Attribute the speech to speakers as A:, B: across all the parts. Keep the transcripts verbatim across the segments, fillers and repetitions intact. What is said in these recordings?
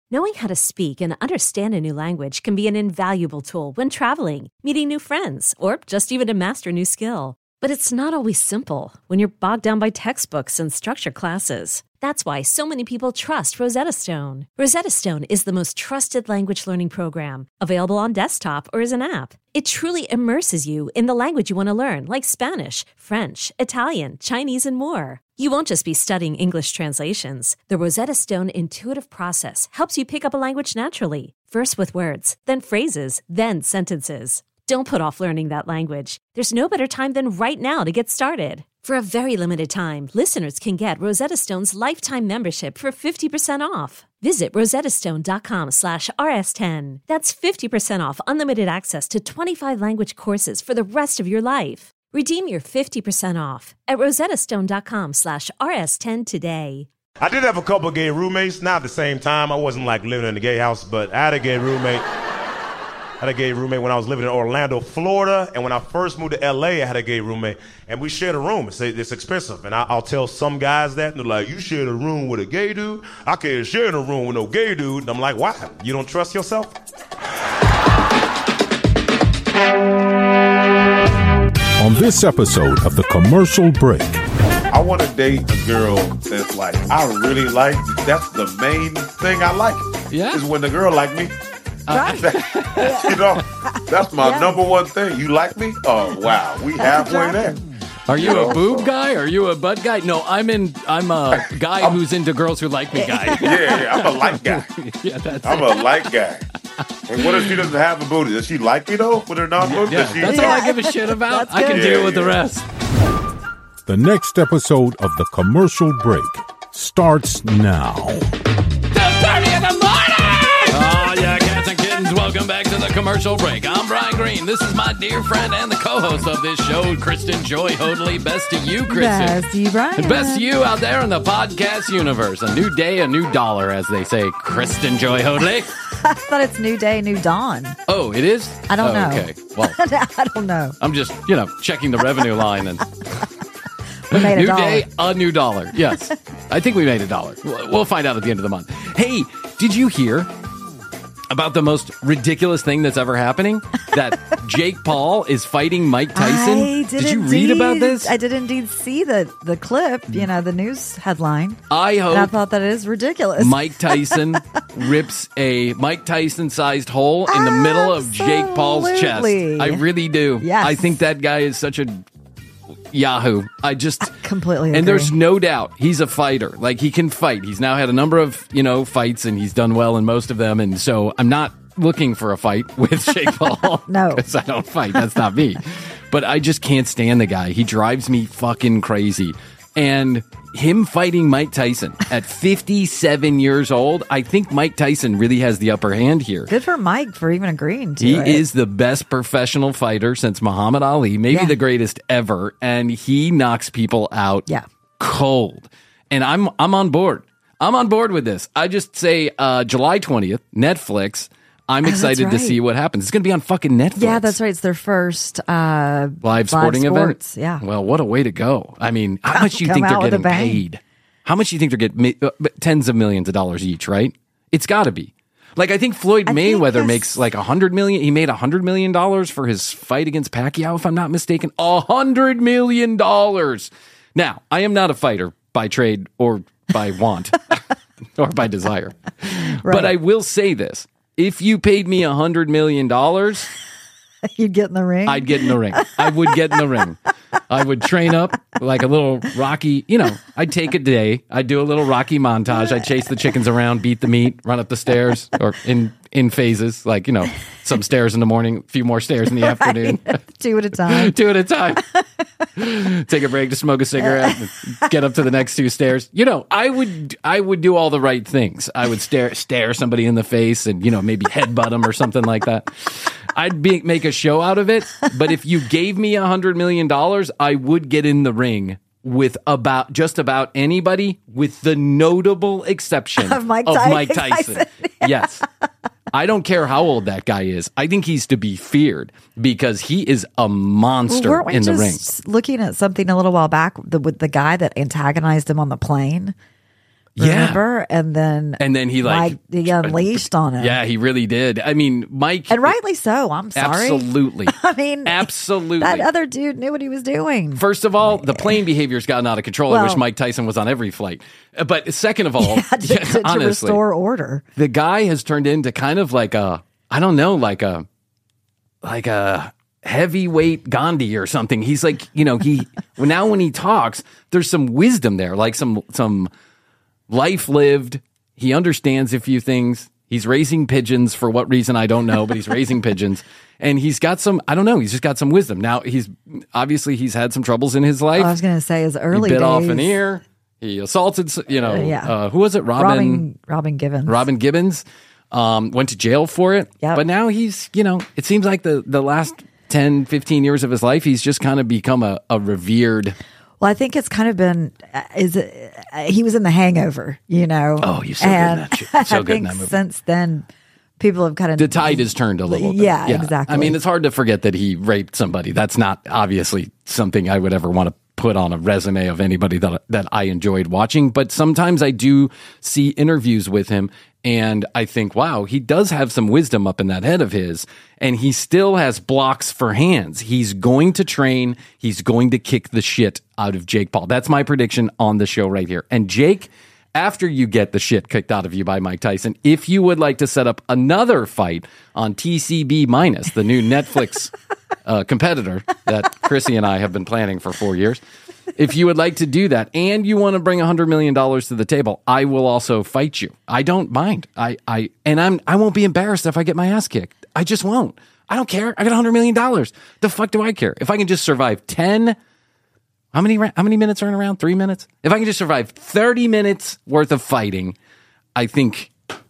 A: Knowing how to speak and understand a new language can be an invaluable tool when traveling, meeting new friends, or just even to master a new skill. But it's not always simple when you're bogged down by textbooks and structured classes. That's why so many people trust Rosetta Stone. Rosetta Stone is the most trusted language learning program, available on desktop or as an app. It truly immerses you in the language you want to learn, like Spanish, French, Italian, Chinese, and more. You won't just be studying English translations. The Rosetta Stone intuitive process helps you pick up a language naturally, first with words, then phrases, then sentences. Don't put off learning that language. There's no better time than right now to get started. For a very limited time, listeners can get Rosetta Stone's lifetime membership for fifty percent off. Visit rosettastone.com slash rs10. That's fifty percent off unlimited access to twenty-five language courses for the rest of your life. Redeem your fifty percent off at rosettastone.com slash rs10 today.
B: I did have a couple of gay roommates, not at the same time. I wasn't like living in a gay house, but I had a gay roommate. I had a gay roommate when I was living in Orlando, Florida, and when I first moved to L A, I had a gay roommate, and we shared a room. It's, it's expensive, and I, I'll tell some guys that, and they're like, you shared a room with a gay dude? I can't share a room with no gay dude. And I'm like, why? You don't trust yourself?
C: On this episode of The Commercial Break.
D: I want to date a girl that's like, I really like, that's the main thing I like.
E: Yeah.
D: Is when the girl like me.
E: Right.
D: You know, that's my yeah. number one thing. You like me? Oh, wow. We
E: that's
D: halfway there.
E: Are you a boob guy? Are you a butt guy? No, I'm in. I'm a guy who's into girls who like me guy.
D: Yeah, yeah, I'm a like guy.
E: Yeah, that's
D: I'm
E: it.
D: a like guy. And what if she doesn't have a booty? Does she like me though? With her non-booty?
E: Yeah,
D: she,
E: that's
D: yeah.
E: all I give a shit about. I can
D: yeah,
E: deal with
D: yeah.
E: the rest.
C: The next episode of The Commercial Break starts now.
E: ten thirty in the morning! Oh, yeah, cats and kittens, welcome back to The Commercial Break. I'm Brian Green. This is my dear friend and the co-host of this show, Kristen Joy Hoadley. Best to you, Kristen.
F: Best to you, Brian.
E: And best to you out there in the podcast universe. A new day, a new dollar, as they say. Kristen Joy Hoadley.
F: I thought it's new day, new dawn.
E: Oh, it is?
F: I don't
E: oh,
F: know.
E: Okay, well.
F: I don't know.
E: I'm just, you know, checking the revenue line and...
F: We made a
E: new
F: dollar.
E: day, a new dollar. Yes. I think we made a dollar. We'll find out at the end of the month. Hey, did you hear about the most ridiculous thing that's ever happening? That Jake Paul is fighting Mike Tyson?
F: I did,
E: did you
F: indeed,
E: read about this?
F: I did indeed see the, the clip, you know, the news headline.
E: I hope
F: and I thought that is ridiculous.
E: Mike Tyson rips a Mike Tyson-sized hole in the middle of Jake Paul's chest.
F: Absolutely.
E: I really do.
F: Yes.
E: I think that guy is such a Yahoo. I just
F: I completely agree.
E: And there's no doubt he's a fighter. Like, he can fight. He's now had a number of, you know, fights, and he's done well in most of them. And so I'm not looking for a fight with Jake Paul.
F: No.
E: Because I don't fight. That's not me. But I just can't stand the guy. He drives me fucking crazy. And him fighting Mike Tyson at fifty-seven years old, I think Mike Tyson really has the upper hand here.
F: Good for Mike for even agreeing to
E: He
F: it.
E: is the best professional fighter since Muhammad Ali, maybe
F: Yeah.
E: the greatest ever, and he knocks people out
F: Yeah.
E: cold. And I'm I'm on board. I'm on board with this. I just say uh, July twentieth, Netflix. I'm
F: Oh, that's
E: excited to
F: right.
E: see what happens. It's going to be on fucking Netflix.
F: Yeah, that's right. It's their first uh,
E: Live sporting
F: sports.
E: event?
F: Yeah.
E: Well, what a way to go. I mean, how much do you
F: Come
E: think they're
F: out with a
E: getting
F: bang.
E: paid? How much do you think they're getting? Uh, tens of millions of dollars each, right? It's got to be. Like, I think Floyd
F: I think
E: Mayweather
F: that's-
E: makes like a hundred million. He made a hundred million dollars for his fight against Pacquiao, if I'm not mistaken. A hundred million dollars. Now, I am not a fighter by trade or by want or by desire.
F: Right.
E: But I will say this. If you paid me a hundred million dollars,
F: You'd get in the ring.
E: I'd get in the ring. I would get in the ring. I would train up like a little Rocky, you know, I'd take a day. I'd do a little Rocky montage. I'd chase the chickens around, beat the meat, run up the stairs or in, in phases, like, you know, some stairs in the morning, a few more stairs in the afternoon.
F: Two at a time.
E: Two at a time. Take a break to smoke a cigarette, and get up to the next two stairs. You know, I would I would do all the right things. I would stare stare somebody in the face and, you know, maybe headbutt them or something like that. I'd be, make a show out of it. But if you gave me a hundred million dollars, I would get in the ring with about just about anybody, with the notable exception
F: Of Mike
E: of
F: Ty-
E: Mike Tyson.
F: Tyson.
E: Yes. I don't care how old that guy is. I think he's to be feared because he is a monster
F: Well, weren't we
E: in the
F: just
E: ring.
F: looking at something a little while back the, with the guy that antagonized him on the plane?
E: Yeah.
F: Remember? And then
E: And then he like
F: Mike, he unleashed on him.
E: Yeah, he really did. I mean, Mike,
F: And rightly so. I'm sorry.
E: absolutely.
F: I mean,
E: absolutely.
F: that other dude knew what he was doing.
E: First of all, the plane behavior's gotten out of control. I
F: Well-
E: wish Mike Tyson was on every flight. Uh, But second of all,
F: Yeah, to, to, to
E: honestly,
F: restore order.
E: the guy has turned into kind of like a, I don't know, like a, like a heavyweight Gandhi or something. He's like, you know, he now when he talks, there's some wisdom there, like some some life lived. He understands a few things. He's raising pigeons for what reason I don't know, but he's raising pigeons, and he's got some. I don't know. He's just got some wisdom. Now he's obviously he's had some troubles in his life.
F: I was going to say his early
E: he bit
F: days.
E: off an ear. He assaulted, you know,
F: Uh, yeah.
E: uh, who was it? Robin.
F: Robin, Robin Givens.
E: Robin Gibbons um, went to jail for it.
F: Yep.
E: But now he's, you know, it seems like the, the last ten, fifteen years of his life, he's just kind of become a, a revered.
F: Well, I think it's kind of been uh, is it, uh, he was in The Hangover, you know.
E: Oh, he's so good in
F: and
E: that shit. So
F: I
E: good in
F: think
E: that movie.
F: since then, people have kind of
E: The tide has turned a little bit.
F: Yeah, exactly.
E: I mean, it's hard to forget that he raped somebody. That's not obviously something I would ever want to put on a resume of anybody that that I enjoyed watching. But sometimes I do see interviews with him and I think, wow, he does have some wisdom up in that head of his, and he still has blocks for hands. He's going to train. He's going to kick the shit out of Jake Paul. That's my prediction on the show right here. And Jake, after you get the shit kicked out of you by Mike Tyson, if you would like to set up another fight on T C B minus, the new Netflix uh, competitor that Chrissy and I have been planning for four years, if you would like to do that and you want to bring one hundred million dollars to the table, I will also fight you. I don't mind. I, I and I'm I won't be embarrassed if I get my ass kicked. I just won't. I don't care. I got one hundred million dollars. The fuck do I care? If I can just survive ten How many how many minutes are in a round? Three minutes? If I can just survive thirty minutes worth of fighting, I think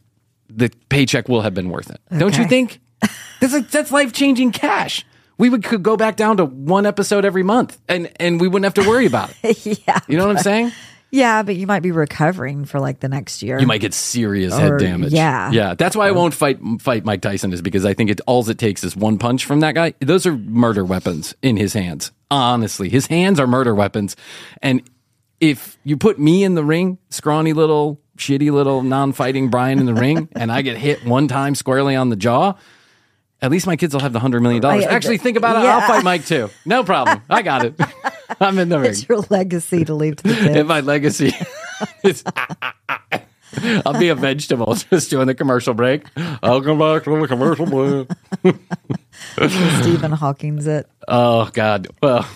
E: the paycheck will have been worth it. Okay. Don't you think? That's like, that's life-changing cash. We would could go back down to one episode every month, and, and we wouldn't have to worry about it.
F: yeah.
E: You know what I'm saying?
F: Yeah, but you might be recovering for like the next year.
E: You might get serious
F: Or-
E: head damage.
F: yeah.
E: Yeah. That's why I won't fight fight Mike Tyson, is because I think it all it takes is one punch from that guy. Those are murder weapons in his hands. Honestly, his hands are murder weapons. And if you put me in the ring, scrawny little, shitty little non-fighting Brian in the ring, and I get hit one time squarely on the jaw, at least my kids will have the one hundred million dollars.
F: I-
E: Actually, think about it.
F: yeah.
E: I'll fight Mike too. No problem. I got it. I'm in the ring.
F: It's your legacy to leave to the kids.
E: In my legacy, it's, I'll be a vegetable just doing the commercial break. I'll come back to the commercial break.
F: Stephen Hawking's it.
E: Oh, God. Well,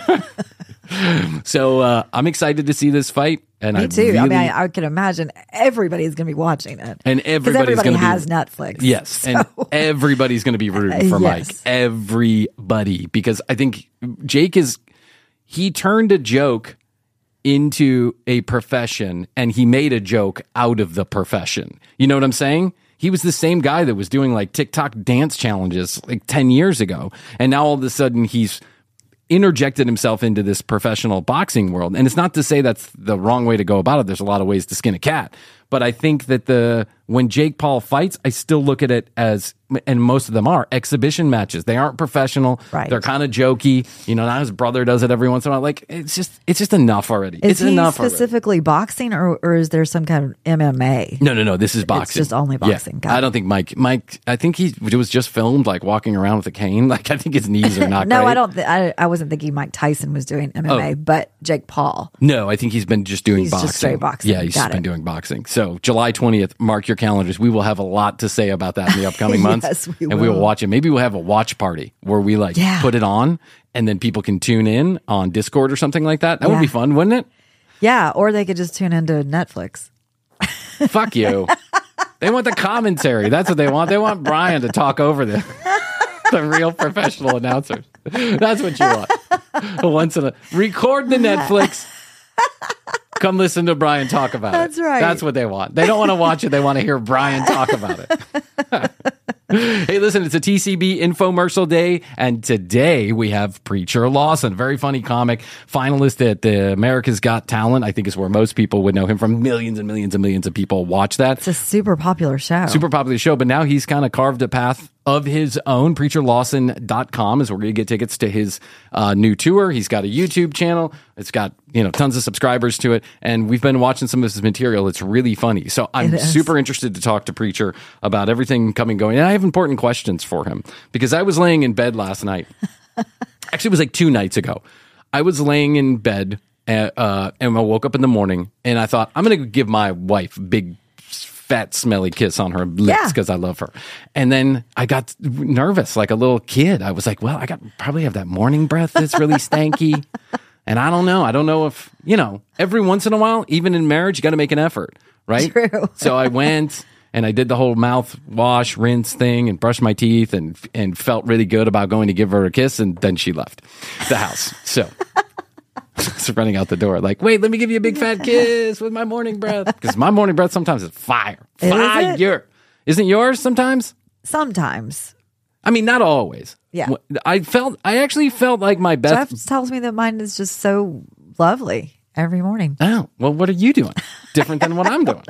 E: so uh, I'm excited to see this fight. And
F: Me
E: I
F: too.
E: Really,
F: I mean, I, I can imagine everybody's going to be watching it.
E: And
F: Because
E: everybody's
F: everybody
E: gonna be-
F: has Netflix.
E: Yes,
F: So-
E: and everybody's going to be rooting for Mike.
F: Yes.
E: Everybody, because I think Jake is he turned a joke into a profession, and he made a joke out of the profession. You know what I'm saying? He was the same guy that was doing like TikTok dance challenges like ten years ago, and now all of a sudden he's interjected himself into this professional boxing world. And it's not to say that's the wrong way to go about it. There's a lot of ways to skin a cat. But I think that the when Jake Paul fights, I still look at it as, and most of them are, exhibition matches. They aren't professional.
F: Right.
E: They're kind of jokey. You know, now his brother does it every once in a while. Like, it's just it's just enough already.
F: Is
E: it's
F: he
E: enough
F: specifically boxing, or, or is there some kind of M M A?
E: already. No, no, no. This is boxing.
F: just only
E: Yeah.
F: boxing. Got
E: I
F: it.
E: don't think Mike, Mike, I think he was just filmed like walking around with a cane. Like, I think his knees are not
F: No,
E: great.
F: I don't. Th- I, I wasn't thinking Mike Tyson was doing M M A,
E: Oh.
F: but Jake Paul.
E: No, I think he's been just doing
F: He's just
E: boxing.
F: straight boxing.
E: Yeah, he's
F: Got
E: just been
F: it.
E: doing boxing. So July twentieth, mark your calendars. We will have a lot to say about that in the upcoming months.
F: Yes, we
E: and we will
F: will.
E: watch it. Maybe we'll have a watch party where we like
F: Yeah.
E: put it on and then people can tune in on Discord or something like that. That would
F: Yeah.
E: be fun, wouldn't it?
F: Yeah, or they could just tune into Netflix.
E: Fuck you. They want the commentary. That's what they want. They want Brian to talk over the the real professional announcers. That's what you want. Once in a record the Netflix. Come listen to Brian talk about it.
F: That's right.
E: That's what they want. They don't want to watch it. They want to hear Brian talk about it. Hey, listen, it's a T C B infomercial day, and today we have Preacher Lawson, very funny comic, finalist at the America's Got Talent. I think is where most people would know him from. Millions and millions and millions of people watch that.
F: It's a super popular show.
E: Super popular show, but now he's kind of carved a path of his own. preacher lawson dot com is where you get tickets to his uh, new tour. He's got a YouTube channel. It's got, you know, tons of subscribers to it. And we've been watching some of his material. It's really funny. So I'm super interested to talk to Preacher about everything coming going. And I have important questions for him because I was laying in bed last night. Actually, it was like two nights ago. I was laying in bed uh, uh, and I woke up in the morning and I thought, I'm going to give my wife a big fat smelly kiss on her lips because yeah. I love her. And then I got nervous like a little kid. I was like, well, I got probably have that morning breath that's really stanky. And I don't know. I don't know if, you know, every once in a while, even in marriage, you got to make an effort, right?
F: True.
E: So I went and I did the whole mouth wash, rinse thing and brushed my teeth and and felt really good about going to give her a kiss. And then she left the house. So it's running out the door like, wait, let me give you a big fat kiss with my morning breath. Because my morning breath sometimes is fire. Fire.
F: Is it?
E: Isn't yours sometimes?
F: Sometimes.
E: I mean, not always.
F: Yeah.
E: I felt, I actually felt like my best.
F: Jeff tells me that mine is just so lovely every morning.
E: Oh, well, what are you doing? Different than what I'm doing.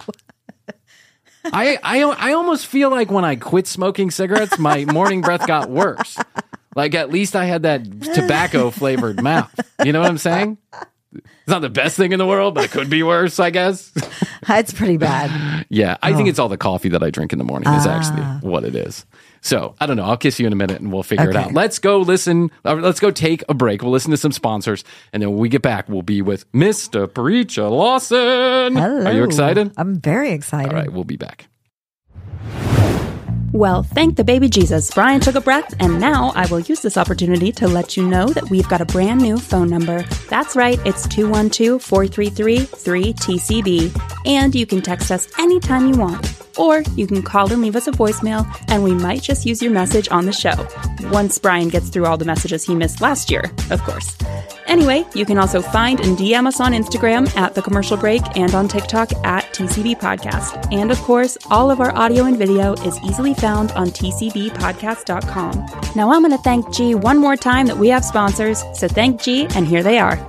E: I, I, I almost feel like when I quit smoking cigarettes, my morning breath got worse. Like, at least I had that tobacco-flavored mouth. You know what I'm saying? It's not the best thing in the world, but it could be worse, I guess.
F: It's pretty bad.
E: Yeah, I
F: oh.
E: think it's all the coffee that I drink in the morning is
F: ah.
E: actually what it is. So, I don't know. I'll kiss you in a minute, and we'll figure
F: okay.
E: it out. Let's go listen. Uh, let's go take a break. We'll listen to some sponsors, and then when we get back, we'll be with Mister Preacher Lawson.
F: Hello.
E: Are you excited?
F: I'm very excited.
E: All right, we'll be back.
G: Well, thank the baby Jesus. Brian took a breath, and now I will use this opportunity to let you know that we've got a brand new phone number. That's right, it's two one two, four three three, three T C B, and you can text us anytime you want. Or you can call and leave us a voicemail, and we might just use your message on the show. Once Brian gets through all the messages he missed last year, of course. Anyway, you can also find and D M us on Instagram at The Commercial Break and on TikTok at T C B Podcast. And of course, all of our audio and video is easily found on T C B podcast dot com. Now I'm going to thank G one more time that we have sponsors, so thank G, and here they are.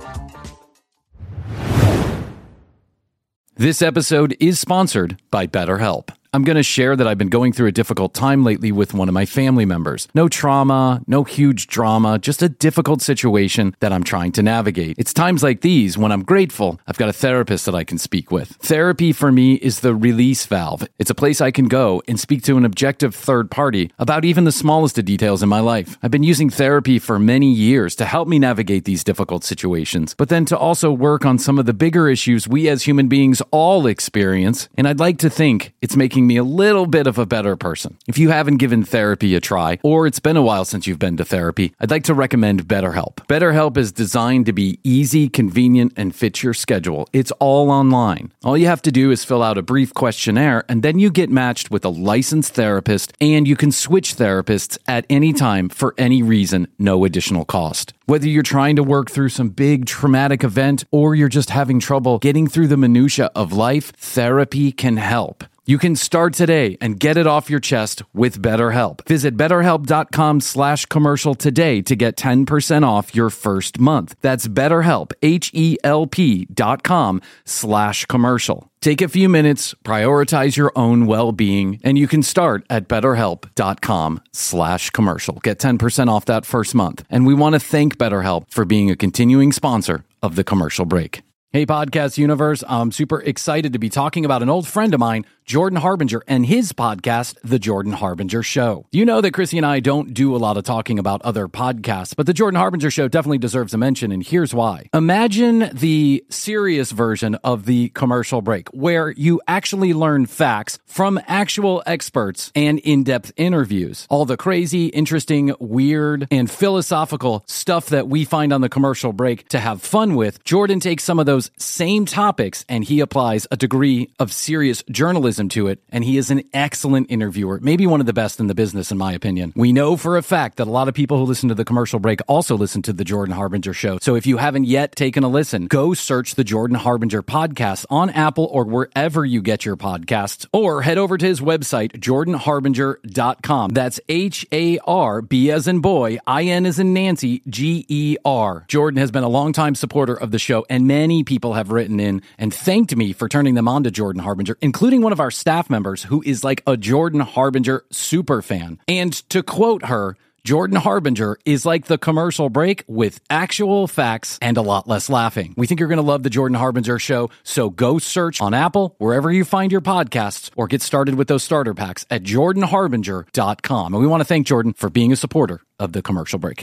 E: This episode is sponsored by BetterHelp. I'm going to share that I've been going through a difficult time lately with one of my family members. No trauma, no huge drama, just a difficult situation that I'm trying to navigate. It's times like these when I'm grateful I've got a therapist that I can speak with. Therapy for me is the release valve. It's a place I can go and speak to an objective third party about even the smallest of details in my life. I've been using therapy for many years to help me navigate these difficult situations, but then to also work on some of the bigger issues we as human beings all experience, and I'd like to think it's making me a little bit of a better person. If you haven't given therapy a try, or it's been a while since you've been to therapy, I'd like to recommend BetterHelp. BetterHelp is designed to be easy, convenient, and fit your schedule. It's all online. All you have to do is fill out a brief questionnaire, and then you get matched with a licensed therapist, and you can switch therapists at any time for any reason, no additional cost. Whether you're trying to work through some big traumatic event, or you're just having trouble getting through the minutia of life, therapy can help. You can start today and get it off your chest with BetterHelp. Visit betterhelp.com slash commercial today to get ten percent off your first month. That's BetterHelp, H-E-L-P dot com slash commercial. Take a few minutes, prioritize your own well-being, and you can start at betterhelp.com slash commercial. Get ten percent off that first month. And we want to thank BetterHelp for being a continuing sponsor of The Commercial Break. Hey, Podcast Universe. I'm super excited to be talking about an old friend of mine, Jordan Harbinger, and his podcast, The Jordan Harbinger Show. You know that Chrissy and I don't do a lot of talking about other podcasts, but The Jordan Harbinger Show definitely deserves a mention, and here's why. Imagine the serious version of The Commercial Break, where you actually learn facts from actual experts and in-depth interviews. All the crazy, interesting, weird, and philosophical stuff that we find on The Commercial Break to have fun with, Jordan takes some of those same topics and he applies a degree of serious journalism to it, and he is an excellent interviewer, maybe one of the best in the business in my opinion. We know for a fact that a lot of people who listen to The Commercial Break also listen to The Jordan Harbinger Show, so if you haven't yet taken a listen, go search The Jordan Harbinger Podcast on Apple or wherever you get your podcasts, or head over to his website, jordan harbinger dot com. That's H A R B as in boy, I N as in Nancy, G E R. Jordan has been a longtime supporter of the show, and many people have written in and thanked me for turning them on to Jordan Harbinger, including one of our our staff members who is like a Jordan Harbinger super fan. And to quote her, Jordan Harbinger is like the commercial break with actual facts and a lot less laughing. We think you're going to love the Jordan Harbinger show, so go search on Apple, wherever you find your podcasts, or get started with those starter packs at jordan harbinger dot com. And we want to thank Jordan for being a supporter of the commercial break.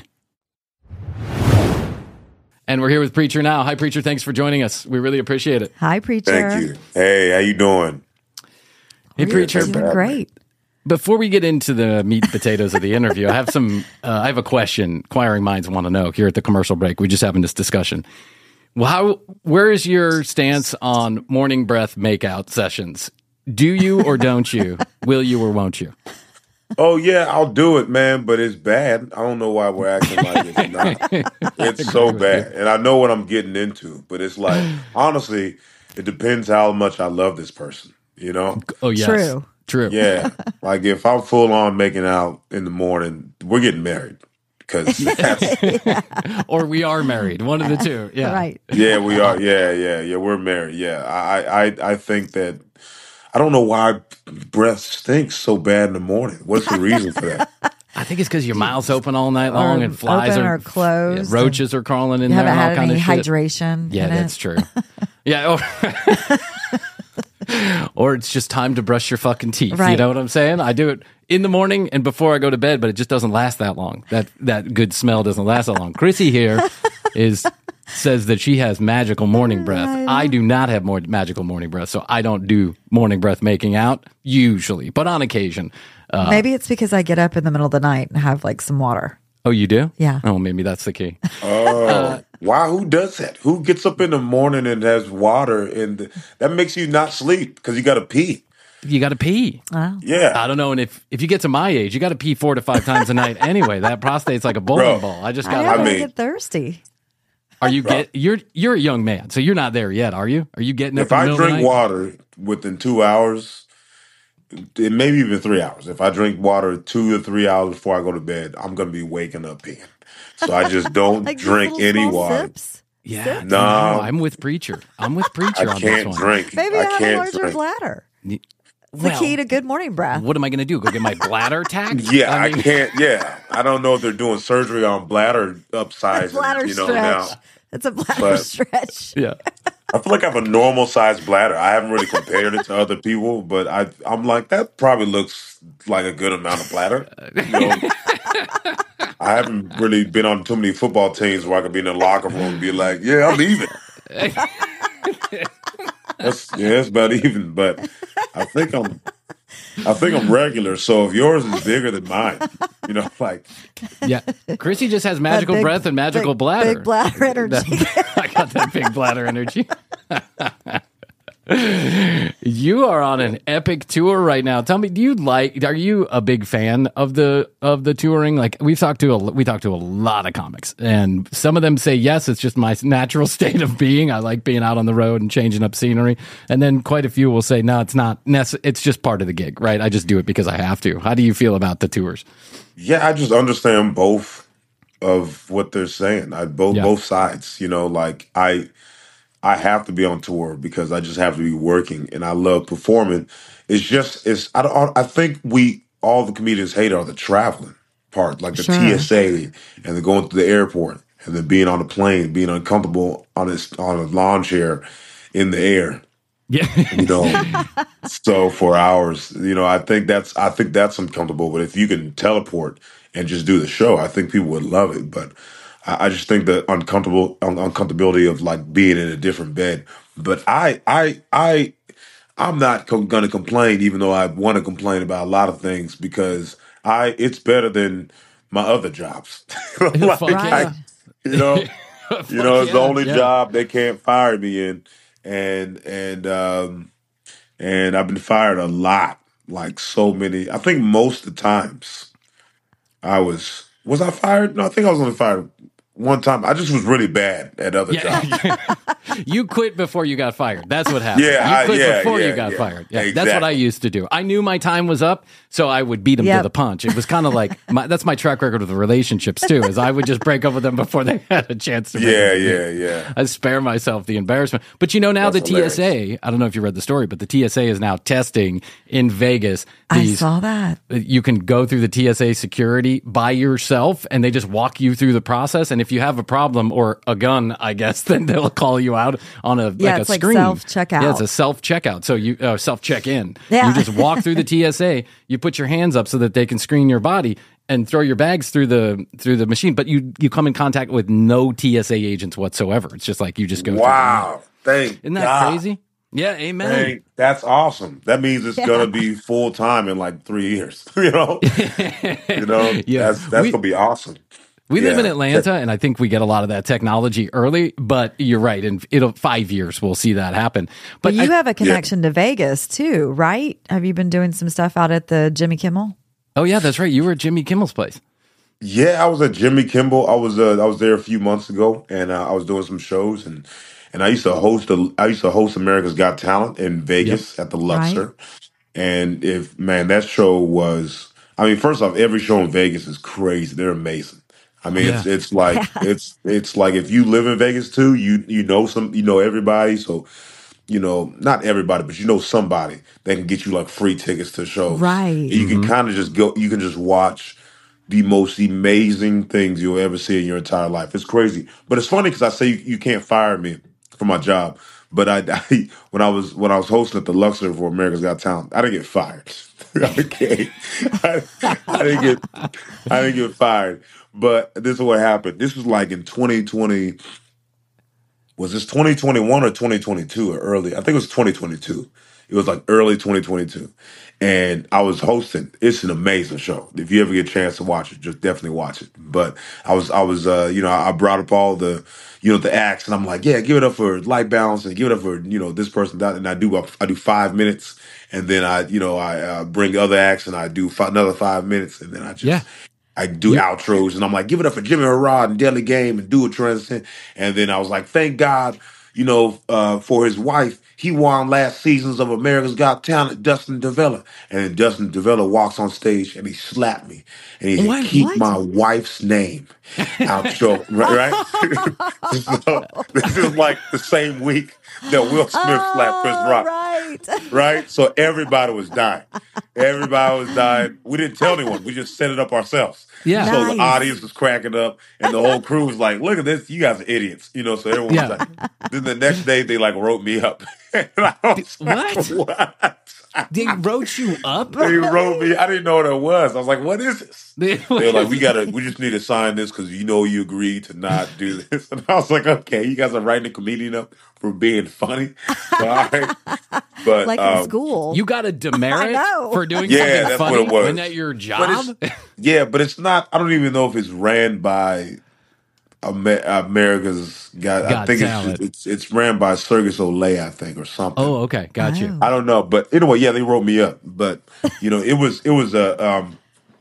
E: And we're here with Preacher now. Hi, Preacher. Thanks for joining us. We really appreciate it.
F: Hi, Preacher.
D: Thank you. Hey, how you doing?
E: Hey, Preacher.
F: Doing great.
E: Before we get into the meat and potatoes of the interview, I have some. Uh, I have a question. Inquiring minds want to know here at the commercial break. We just having this discussion. Well, how? Where is your stance on morning breath makeout sessions? Do you or don't you? Will you or won't you?
D: Oh yeah, I'll do it, man. But it's bad. I don't know why we're acting like it's not. It's so bad, and I know what I'm getting into. But it's like, honestly, it depends how much I love this person. You know?
E: Oh yes.
F: True.
E: True.
D: Yeah. Like if I'm full on making out in the morning, we're getting married. Because
F: yeah.
E: Or we are married. One of the two. Yeah.
F: Right.
D: Yeah, we are. Yeah, yeah, yeah. We're married. Yeah. I, I, I think that I don't know why breath stinks so bad in the morning. What's the reason for that?
E: I think it's because your mouth's open all night long
F: Or
E: and flies
F: open
E: are
F: or closed
E: yeah, roaches are crawling in
F: You
E: there.
F: haven't
E: And all
F: had
E: kind
F: any
E: of shit.
F: hydration.
E: Yeah,
F: in
E: that's
F: it.
E: true. Yeah. Or, or it's just time to brush your fucking teeth. You
F: Right.
E: know what I'm saying? I do it in the morning and before I go to bed, but it just doesn't last that long. That that good smell doesn't last that long. Chrissy here is says that she has magical morning breath. I do not have more magical morning breath, so I don't do morning breath making out usually, but on occasion. Uh,
F: Maybe it's because I get up in the middle of the night and have like some water.
E: oh, you do?
F: Yeah.
E: Oh, maybe that's the key.
D: Oh, why? Who does that? Who gets up in the morning and has water? And that makes you not sleep because you got to pee.
E: You got to pee.
F: Wow.
D: Yeah.
E: I don't know, and if if you get to my age, you got to pee four to five times a night anyway. That prostate's like a bowling
D: Bro.
E: ball. I just
F: I
E: got.
F: know,
D: I
F: but I
D: mean-
F: get thirsty.
E: Are you get? You're you're a young man, so you're not there yet, are you? Are you getting up
D: If
E: in the
D: I
E: middle of the
D: drink
E: night?
D: water within two hours, it maybe even three hours. If I drink water two or three hours before I go to bed, I'm going to be waking up peeing. So I just don't
F: Like these
D: drink
F: little
D: any
F: small
D: water.
F: sips.
E: Yeah,
D: No.
E: no, I'm with Preacher. I'm with Preacher
D: I
E: on
D: can't
E: this one.
D: drink.
F: Maybe I,
D: I
F: have a
D: can't
F: larger
D: drink.
F: bladder. It's
E: Well,
F: the key to good morning breath.
E: what am I going to do? Go get my bladder tacked?
D: Yeah, I,
E: mean,
D: can't. Yeah, I don't know if they're doing surgery on bladder upsizing.
F: bladder
D: you know
F: stretch.
D: now.
F: It's a bladder
D: But-
F: stretch.
E: Yeah.
D: I feel like I have a normal sized bladder. I haven't really compared it to other people, but I I'm like that probably looks like a good amount of bladder. You know, I haven't really been on too many football teams where I could be in the locker room and be like, yeah, I'm even. That's yeah, that's about even. But I think I'm I think I'm regular. So if yours is bigger than mine, you know, like
E: Yeah. Chrissy just has magical
F: That big-
E: breath and magical
F: big-
E: bladder.
F: Big bladder energy.
E: I got that big bladder energy. You are on an epic tour right now. Tell me, do you like? Are you a big fan of the of the touring? Like we've talked to a we talked to a lot of comics, and some of them say yes, it's just my natural state of being. I like being out on the road and changing up scenery, and then quite a few will say no, it's not. Nece- it's just part of the gig, right? I just do it because I have to. How do you feel about the tours?
D: yeah, I just understand both of what they're saying. I both
E: Yeah.
D: both sides. You know, like I I have to be on tour because I just have to be working, and I love performing. It's just it's I don't I think we all the comedians hate are the traveling part, like the
F: Sure.
D: T S A and the going to the airport and then being on the plane, being uncomfortable on this on a lawn chair in the air.
E: Yeah.
D: You know, so for hours, you know, I think that's I think that's uncomfortable. But if you can teleport and just do the show, I think people would love it. But I, I just think the uncomfortable un- uncomfortability of like being in a different bed. But I I I I'm not co- going to complain, even though I want to complain about a lot of things because I it's better than my other jobs. Like,
E: Fuck
F: yeah.
D: I- you know, you know, it's the
E: yeah,
D: only
E: yeah.
D: job they can't fire me in, and and um, and I've been fired a lot, like so many. I think most of the times I was was I fired? No, I think I was only fired one time. I just was really bad at other
E: Yeah.
D: jobs.
E: You quit before you got fired. That's what happened.
D: Yeah,
E: you quit
D: I, yeah,
E: before
D: yeah,
E: you got
D: yeah.
E: fired. Yeah,
D: Exactly.
E: that's what I used to do. I knew my time was up, so I would beat them
F: Yep.
E: to the punch. It was kind of like my, that's my track record with the relationships too. Is I would just break up with them before they had a chance to.
D: Yeah,
E: make
D: yeah,
E: it.
D: yeah.
E: I spare myself the embarrassment. But you know now
D: That's
E: the T S A. I don't know if you read the story, but the T S A is now testing in Vegas.
F: I
E: These,
F: saw that.
E: you can go through the T S A security by yourself, and they just walk you through the process. And if you have a problem or a gun, I guess, then they'll call you out on a
F: Yeah,
E: like
F: it's
E: a
F: like
E: screen.
F: self-checkout.
E: Yeah, it's a self checkout. So you uh, self check in.
F: Yeah.
E: You just walk through the T S A. You put your hands up so that they can screen your body and throw your bags through the through the machine. But you you come in contact with no T S A agents whatsoever. It's just like you just go.
D: Wow. Thank
E: Isn't that
D: God.
E: crazy? Yeah, amen.
D: Thank, that's awesome. That means it's gonna be full time in like three years. you know, you know,
E: Yeah.
D: that's that's
E: We-
D: gonna be awesome.
E: We live
D: Yeah.
E: in Atlanta, and I think we get a lot of that technology early. But you're right, in it'll five years we'll see that happen.
F: But
E: But
F: you
E: I-
F: have a connection to Vegas too, right? Have you been doing some stuff out at the Jimmy Kimmel?
E: oh yeah, that's right. You were at Jimmy Kimmel's place.
D: Yeah, I was at Jimmy Kimmel. I was uh, I was there a few months ago, and uh, I was doing some shows, and and I used to host a, I used to host America's Got Talent in Vegas at the Luxor. And if man, that show was. I mean, first off, every show in Vegas is crazy. They're amazing. I mean, it's
E: Yeah.
D: it's like it's it's like if you live in Vegas too, you you know some you know everybody. So you know not everybody, but you know somebody that can get you like free tickets to shows.
F: Right.
D: And you can kind of just go. You can just watch the most amazing things you'll ever see in your entire life. It's crazy, but it's funny because I say you, you can't fire me for my job, but I, I when I was when I was hosting at the Luxor for America's Got Talent, I didn't get fired. okay, I, I didn't get I didn't get fired. But this is what happened. This was like in twenty twenty. Was this twenty twenty-one or twenty twenty-two or early? I think it was twenty twenty-two. It was like early twenty twenty-two. And I was hosting. It's an amazing show. If you ever get a chance to watch it, just definitely watch it. But I was, I was, uh, you know, I brought up all the, you know, the acts, and I'm like, yeah, give it up for Light Balance and give it up for, you know, this person. That, and I do, I do five minutes, and then I, you know, I uh, bring other acts, and I do f- another five minutes, and then I just.
E: Yeah.
D: I do outros, and I'm like, give it up for Jimmy Harrod and Deli Game and Do a Transcend. And then I was like, thank God, you know, uh, for his wife. He won last seasons of America's Got Talent, Dustin DeVella. And then Dustin DeVella walks on stage and he slapped me. And he
E: What?
D: said, keep
F: What?
D: my wife's name out show. Right? right? So, this is like the same week that Will Smith slapped Chris
F: Oh,
D: Rock.
F: right.
D: Right? So everybody was dying. Everybody was dying. We didn't tell anyone. We just set it up ourselves.
E: Yeah.
D: So
F: Nice.
D: the audience was cracking up, and the whole crew was like, "Look at this! You guys are idiots!" You know. So everyone
E: Yeah.
D: was like. Then the next day, they like wrote me up. and I was like,
E: What?
D: what?
E: They wrote you up.
D: They wrote me. I didn't know what it was. I was like, "What is this?"
E: They
D: They're like, "We gotta. We just need to sign this because you know you agreed to not do this." And I was like, "Okay, you guys are writing a comedian up for being funny." So, all right. But
F: Like
D: um,
F: in school.
E: You got a
F: I
E: demerit
F: know.
E: for doing
D: Yeah,
E: something
D: that's
E: funny
D: what it was.
E: when at your
D: But
E: job.
D: it's, yeah, but it's not. I don't even know if it's ran by Amer- America's Got. I
E: Got
D: think
E: Talent.
D: it's, it's it's ran by Circus Olay, I think, or something.
E: Oh, okay, got you.
D: I don't know, but anyway, yeah, they wrote me up. But you know, it was it was a um,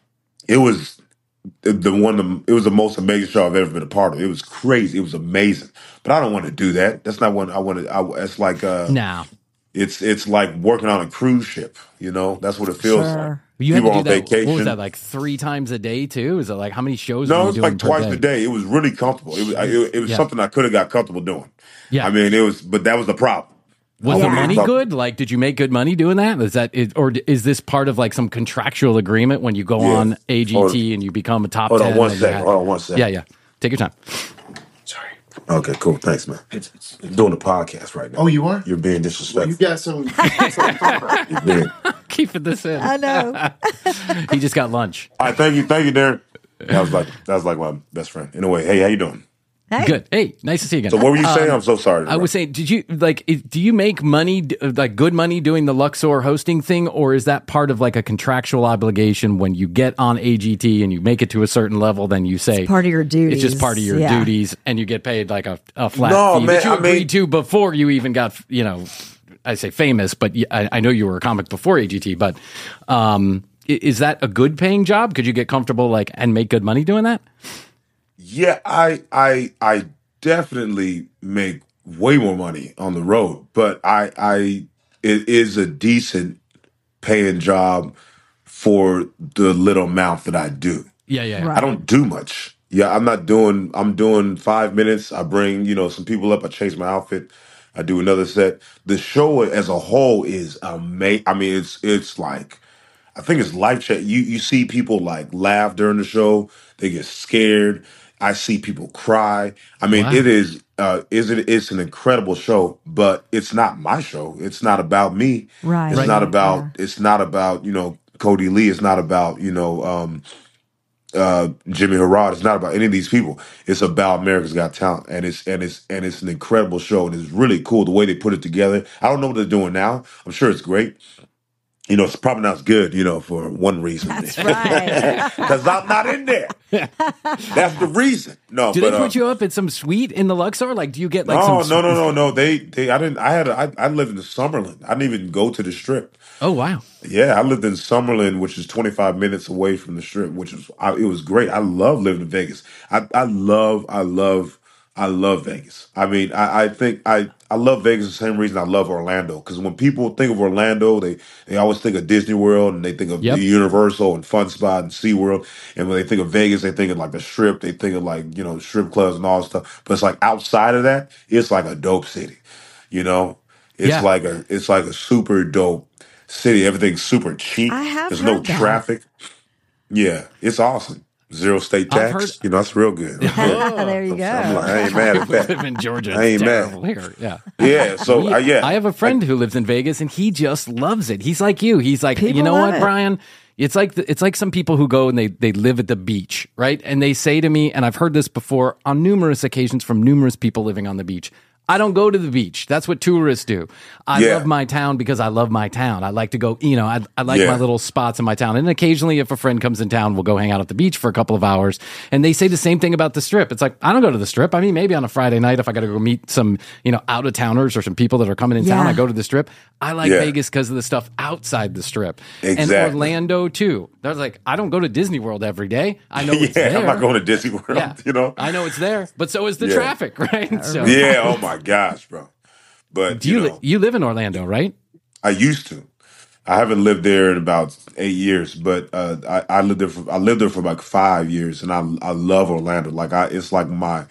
D: it was the one. Of, it was the most amazing show I've ever been a part of. It was crazy. It was amazing. But I don't want to do that. That's not what I want to. I, it's like uh,
E: Now
D: it's it's like working on a cruise ship. You know, that's what it feels
F: Sure.
D: like.
E: you had
D: People
E: to
D: on
E: do that.
D: vacation.
E: What was that like three times a day too? Is it like how many shows? were
D: No,
E: you
D: it was
E: doing
D: like
E: per
D: twice
E: day?
D: a day. It was really comfortable. It was I- it, it was
E: Yeah.
D: something I could have got comfortable doing.
E: Yeah.
D: I mean, it was, but that was the problem.
E: Was
D: I
E: the
D: wanted to
E: money
D: talk-
E: good? Like, did you make good money doing that? Is that is, or is this part of like some contractual agreement when you go
D: Yeah.
E: on A G T
D: Hold-
E: and you become a top
D: Hold
E: ten?
D: on one
E: and you
D: second.
E: have-
D: Hold on one second.
E: Yeah, yeah. Take your time.
H: Sorry.
D: Okay, cool. Thanks, man.
H: It's, it's,
D: I'm doing the podcast right now.
H: oh, you are?
D: You're being
H: Well,
D: disrespectful.
H: you got some. some comfort.
D: You're being-
E: Keeping this in.
F: I know.
E: He just got lunch.
D: All right, thank you, thank you, Darren. That was like that was like my best friend. Anyway, hey, how you doing?
F: Hey.
E: Good. Hey, nice to see you again.
D: So what were you saying?
E: Um,
D: I'm so sorry.
E: I was saying, did you like? i- Do you make money, d- like good money, doing the Luxor hosting thing, or is that part of like a contractual obligation when you get on A G T and you make it to a certain level? Then you say
F: Part of your duties.
E: it's just part of your
F: Yeah.
E: duties, and you get paid like a, a flat
D: No,
E: fee
D: man,
E: that you
D: I
E: agreed
D: mean-
E: to before you even got, you know, I say famous, but y- I, I know you were a comic before A G T. But um, i- is that a good paying job? Could you get comfortable like and make good money doing that?
D: Yeah, I I I definitely make way more money on the road, but I I it is a decent paying job for the little amount that I do.
E: Yeah, yeah. yeah.
F: Right.
D: I don't do much. Yeah, I'm not doing. I'm doing five minutes. I bring you know some people up. I change my outfit. I do another set. The show as a whole is amazing. I mean, it's it's like I think it's life check. You you see people like laugh during the show. They get scared. I see people cry. I mean,
E: Wow.
D: it is uh, is it? It's an incredible show, but it's not my show. It's not about me.
F: Right.
D: It's
E: Right.
D: not about.
F: Yeah.
D: It's not about you know Cody Lee. It's not about you know. Um, uh, Jimmy Harrod. It's not about any of these people. It's about America's Got Talent, and it's and it's and it's an incredible show, and it's really cool the way they put it together. I don't know what they're doing now. I'm sure it's great. You know, it's probably not as good. You know, for one reason.
F: That's right.
D: Because I'm not in there. That's the reason. No,
E: Do
D: but
E: they put
D: uh,
E: you up at some suite in the Luxor? Like, do you get like
D: no,
E: some?
D: no, no, no, no. They, they. I didn't. I had. A, I, I lived in Summerlin. I didn't even go to the Strip.
E: Oh wow.
D: Yeah, I lived in Summerlin, which is twenty-five minutes away from the Strip, which is I, it was great. I love living in Vegas. I, I love, I love, I love Vegas. I mean, I, I think I, I love Vegas the same reason I love Orlando. Because when people think of Orlando, they, they always think of Disney World and they think of
E: Yep.
D: the Universal and Fun Spot and SeaWorld. And when they think of Vegas, they think of like the Strip. They think of like, you know, strip clubs and all that stuff. But it's like outside of that, it's like a dope city. You know? It's
E: Yeah.
D: like a it's like a super dope city. Everything's super cheap.
F: I have
D: There's no
F: heard that.
D: traffic. Yeah, it's awesome. Zero state
E: I've
D: tax.
E: heard-
D: You know, that's real good.
F: There you go.
D: I'm like, I ain't mad at
E: Live
D: that.
E: in Georgia.
D: I ain't
E: It's
D: mad.
E: terrible here. Yeah.
D: Yeah, so uh, yeah,
E: I have a friend who lives in Vegas and he just loves it. He's like you. He's like,
F: People
E: you know
F: love
E: what,
F: it.
E: Brian? It's like the, it's like some people who go and they they live at the beach, right? And they say to me, and I've heard this before on numerous occasions from numerous people living on the beach. I don't go to the beach. That's what tourists do. I
D: Yeah.
E: love my town because I love my town. I like to go, you know, I, I like
D: Yeah.
E: my little spots in my town. And occasionally, if a friend comes in town, we'll go hang out at the beach for a couple of hours. And they say the same thing about the Strip. It's like, I don't go to the Strip. I mean, maybe on a Friday night, if I got to go meet some, you know, out of towners or some people that are coming in town,
F: Yeah.
E: I go to the Strip. I like
D: Yeah.
E: Vegas because of the stuff outside the Strip.
D: Exactly.
E: And Orlando, too. They're like, I don't go to Disney World every day. I know it's
D: yeah,
E: there.
D: I'm not going to Disney World.
E: Yeah.
D: You know.
E: I know it's there, but so is the
D: Yeah.
E: traffic, right? So,
D: Yeah. Oh my gosh, bro. But
E: do you,
D: you
E: li-
D: know,
E: you live in Orlando, right?
D: I used to. I haven't lived there in about eight years, but uh, I, I lived there. For, I lived there for like five years, and I I love Orlando. Like I, it's like my.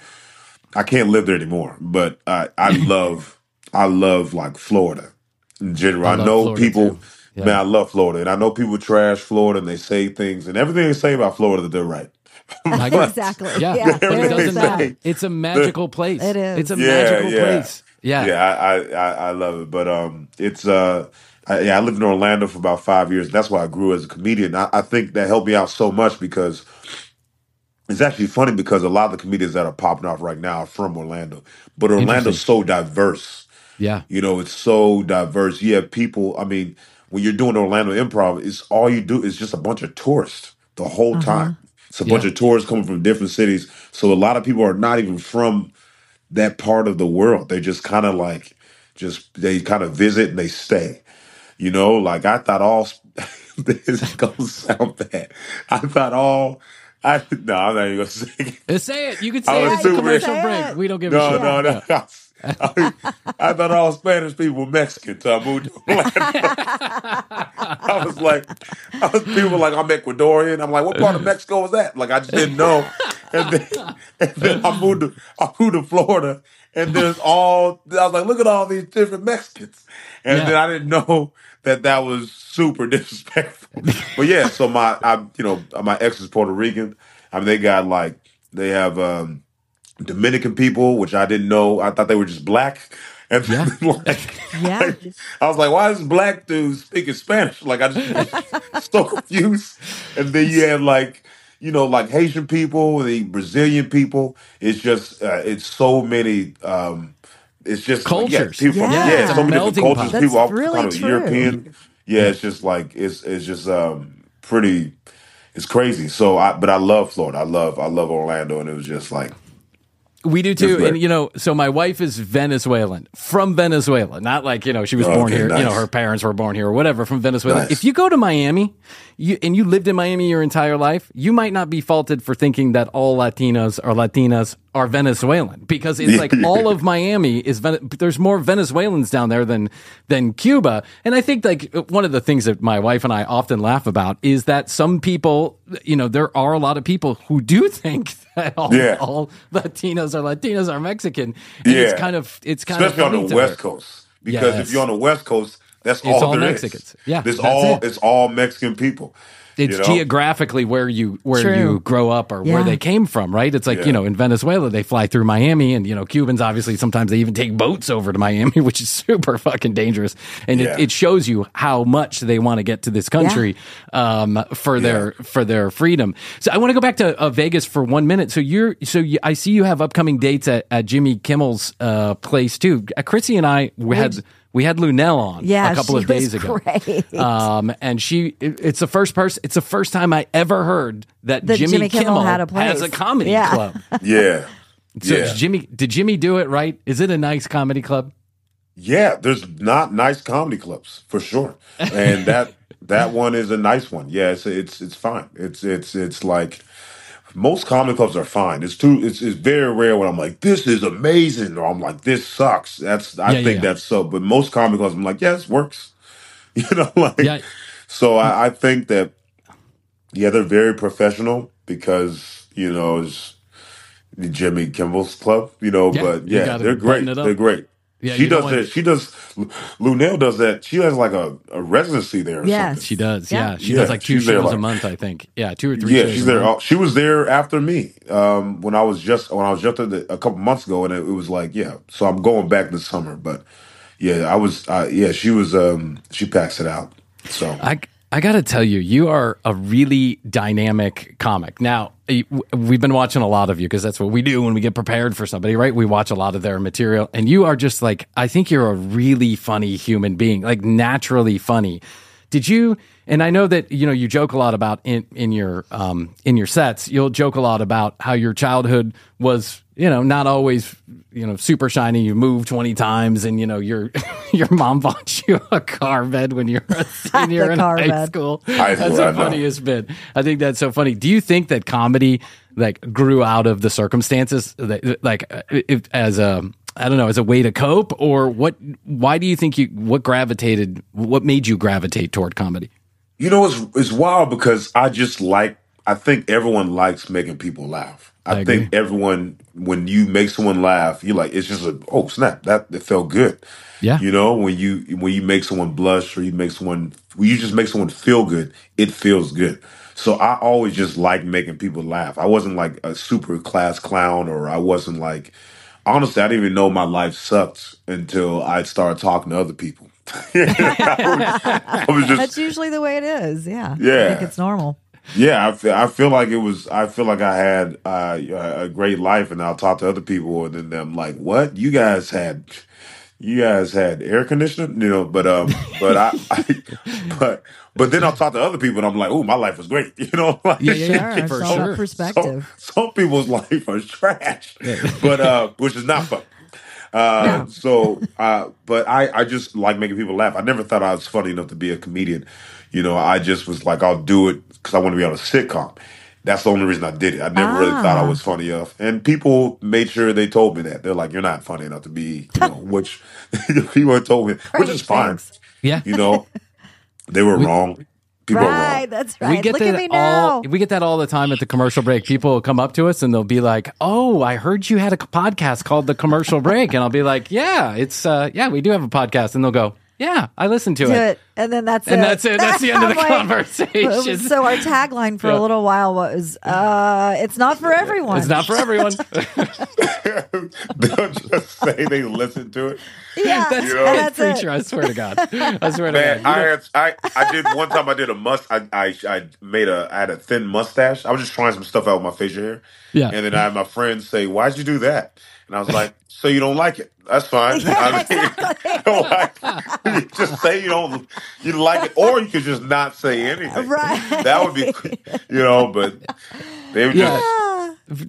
D: I can't live there anymore, but I I love I love like Florida in general.
E: I
D: I,
E: love
D: know
E: Florida,
D: people.
E: too. Yeah.
D: Man, I love Florida, and I know people trash Florida, and they say things, and everything they say about Florida, that they're right.
E: I guess.
F: Exactly.
E: Yeah,
F: Yeah,
E: it
F: there
E: doesn't
F: is
E: matter.
F: that.
E: It's a magical place.
F: It is.
E: It's a
D: Yeah,
E: magical
D: yeah.
E: place. Yeah.
D: Yeah, I, I, I, I love it. But um, it's uh, I, yeah, I lived in Orlando for about five years. That's why I grew as a comedian. I, I think that helped me out so much because it's actually funny because a lot of the comedians that are popping off right now are from Orlando, but Orlando's so diverse.
E: Yeah.
D: You know, it's so diverse. You have people. I mean, when you're doing Orlando Improv, it's all you do is just a bunch of tourists the whole time. It's a bunch
E: Yeah.
D: of tourists coming from different cities. So a lot of people are not even from that part of the world. They just kind of like, just they kind of visit and they stay. You know, like I thought all. This is gonna sound bad. I thought all. I no, I'm not even gonna say it.
E: Uh, Say it. You can
D: I
E: say
D: was
E: it. It's a
D: super-
E: commercial
F: Say
E: break.
F: it.
E: We don't give
D: No,
E: a shit.
D: no, no. I, I thought all Spanish people were Mexican until I moved to Orlando. I was like, I was people were like, I'm Ecuadorian. I'm like, what part of Mexico was that? Like, I just didn't know. And then, and then I moved to I moved to Florida, and there's all I was like, look at all these different Mexicans, and
E: Yeah.
D: then I didn't know that that was super disrespectful. But yeah, so my I you know my ex is Puerto Rican. I mean, they got like they have. um Dominican people, which I didn't know. I thought they were just black. And
E: Yeah.
D: like,
F: Yeah.
D: like, I was like, why is this black dude speaking Spanish? Like, I just was so confused. And then you have like, you know, like Haitian people, the Brazilian people. It's just, uh, it's so many, um, it's just like, yeah,
E: Cultures.
D: people from,
F: Yeah.
D: yeah,
F: It's a
D: so many different
E: melting
D: cultures.
E: pot.
D: People
F: That's
D: all
F: really
D: kind of
F: true.
D: European. Yeah, it's just like, it's, it's just, um, pretty, it's crazy. So I, but I love Florida. I love, I love Orlando. And it was just like,
E: We do too.
D: great.
E: And, you know, so my wife is Venezuelan, from Venezuela. Not like, you know, she was
D: Oh,
E: born
D: okay,
E: here, you know,
D: nice.
E: her parents were born here or whatever, from Venezuela.
D: Nice.
E: If you go to Miami, you and you lived in Miami your entire life, you might not be faulted for thinking that all Latinos or Latinas are Venezuelan, because it's like all of Miami is Ven- there's more Venezuelans down there than than Cuba. And I think like one of the things that my wife and I often laugh about is that some people, you know, there are a lot of people who do think that all,
D: Yeah.
E: all Latinos are Latinos are Mexican. And
D: Yeah.
E: it's kind of it's kind
D: Especially
E: of
D: on
E: funny
D: the
E: to
D: West
E: her.
D: Coast. Because
E: Yes.
D: if you're on the West Coast, that's
E: It's
D: all
E: all
D: there
E: Mexicans.
D: is.
E: Yeah,
D: It's
E: that's
D: all
E: it.
D: it's all Mexican people.
E: It's
D: you know?
E: geographically where you where
F: True.
E: you grow up or where
F: Yeah.
E: they came from, right? It's like,
D: Yeah.
E: you know, in Venezuela they fly through Miami, and you know, Cubans obviously sometimes they even take boats over to Miami, which is super fucking dangerous. And
D: Yeah.
E: it, it shows you how much they want to get to this country um, for their for their freedom. So I want to go back to uh, Vegas for one minute. So you're so you, I see you have upcoming dates at, at Jimmy Kimmel's uh, place too. Uh, Chrissy and I we had. We had Lunell on
F: Yeah,
E: a couple
F: she
E: of days
F: was
E: ago.
F: great.
E: Um, and she, it, it's the first person, it's the first time I ever heard that
F: That
E: Jimmy,
F: Jimmy Kimmel
E: Kimmel,
F: had a place.
E: has a comedy
F: Yeah.
E: club.
D: Yeah.
E: So
D: yeah.
E: Jimmy, did Jimmy do it right? Is it a nice comedy club?
D: Yeah, there's not nice comedy clubs for sure. And that that one is a nice one. Yeah, it's it's it's fine. It's it's it's like most comedy clubs are fine. It's too it's it's very rare when I'm like, this is amazing, or I'm like, this sucks. That's I
E: Yeah, yeah,
D: think
E: yeah.
D: that's so, but most comedy clubs I'm like, yeah, this works. You know, like
E: Yeah.
D: so I, I think that yeah, they're very professional because, you know, it's Jimmy Kimmel's club, you know,
E: Yeah,
D: but
E: you
D: yeah,
E: gotta
D: they're great.
E: button it up.
D: They're great.
E: Yeah,
D: she
E: you don't
D: does
E: want-
D: that. She does. Lunell does that. She has like a, a residency there. Or
F: Yes.
D: something.
E: She does.
F: Yeah.
E: Yeah. She
D: Yeah,
E: does like two
D: she's there
E: shows a
D: like-
E: month, I think. Yeah. Two or three
D: Yeah,
E: shows.
D: she's
E: a
D: there.
E: month.
D: Oh, she was there after me um, when I was just when I was just there a couple months ago, and it, it was like, yeah. So I'm going back this summer, but yeah, I was. Uh, yeah, she was. Um, she packs it out. So
E: I, I got to tell you, you are a really dynamic comic. Now, y- we've been watching a lot of you because that's what we do when we get prepared for somebody, right? We watch a lot of their material, and you are just like, I think you're a really funny human being, like naturally funny. Did you? And I know that you know you joke a lot about in in your um in your sets. You'll joke a lot about how your childhood was, you know, not always, you know, super shiny. You moved twenty times, and you know your your mom bought you a car bed when you were a senior
F: The
E: in
F: car
E: high
F: bed.
E: school.
D: High
E: That's
D: school,
E: the
D: I know.
E: funniest bit. I think that's so funny. Do you think that comedy like grew out of the circumstances, that, like uh, if, as a I don't know, as a way to cope, or what? Why do you think you what gravitated? What made you gravitate toward comedy?
D: you know, it's it's wild because I just like. I think everyone likes making people laugh. I,
E: I
D: think
E: agree.
D: everyone, when you make someone laugh, you like it's just a oh snap that it felt good.
E: Yeah.
D: You know, when you when you make someone blush or you make someone when you just make someone feel good, it feels good. So I always just like making people laugh. I wasn't like a super class clown, or I wasn't like honestly, I didn't even know my life sucked until I started talking to other people. I was just
F: That's usually the way it is. Yeah.
D: Yeah.
F: I think it's normal.
D: yeah, I feel, I feel like it was. I feel like I had uh, a great life, and I'll talk to other people, and then I'm like, "What? You guys had, you guys had air conditioning, you know?" But um, but I, I but but then I'll talk to other people, and I'm like, "Oh, my life was great," you know? Like,
E: Yeah, yeah, yeah,
F: Sure.
E: for
F: it's all
E: sure.
F: about perspective.
D: Some, some people's life are trash, but uh, which is not fun. Uh, so, uh, but I, I just like making people laugh. I never thought I was funny enough to be a comedian. You know, I just was like, I'll do it because I want to be on a sitcom. That's the only reason I did it. I never really thought I was funny enough. And people made sure they told me that. They're like, you're not funny enough to be, you know, which people had told me, which
F: Great,
D: is fine.
F: thanks.
E: Yeah.
D: You know, they were wrong. People are
F: Right.
D: wrong.
F: That's right.
E: We get
F: Look
E: that
F: at me now.
E: all. We get that all the time at the commercial break. People will come up to us and they'll be like, "Oh, I heard you had a podcast called The Commercial Break," and I'll be like, "Yeah, it's uh, yeah, we do have a podcast." And they'll go, "Yeah, I listened to
F: Do
E: it."
F: it. And then that's
E: And
F: it.
E: that's it. That's the end of the
F: I'm like,
E: conversation.
F: So our tagline for
E: Yeah.
F: a little while was, uh, it's not for everyone.
E: It's not for everyone.
D: They'll just say they listen to it.
F: Yeah.
E: That's,
D: You know?
E: that's
F: that's
E: preacher.
F: it.
E: I swear to God. I swear to
D: Man,
E: God.
D: I, had, I I did one time. I did a must. I, I I made a. I had a thin mustache. I was just trying some stuff out with my facial hair.
E: Yeah.
D: And then I had my friends say, "Why'd you do that?" And I was like, "So you don't like it? That's fine. I mean, like, you just say you don't. You like it, or you could just not say anything.
F: Right.
D: That would be, you know. But they would
E: Yeah.
D: just.
F: Ah.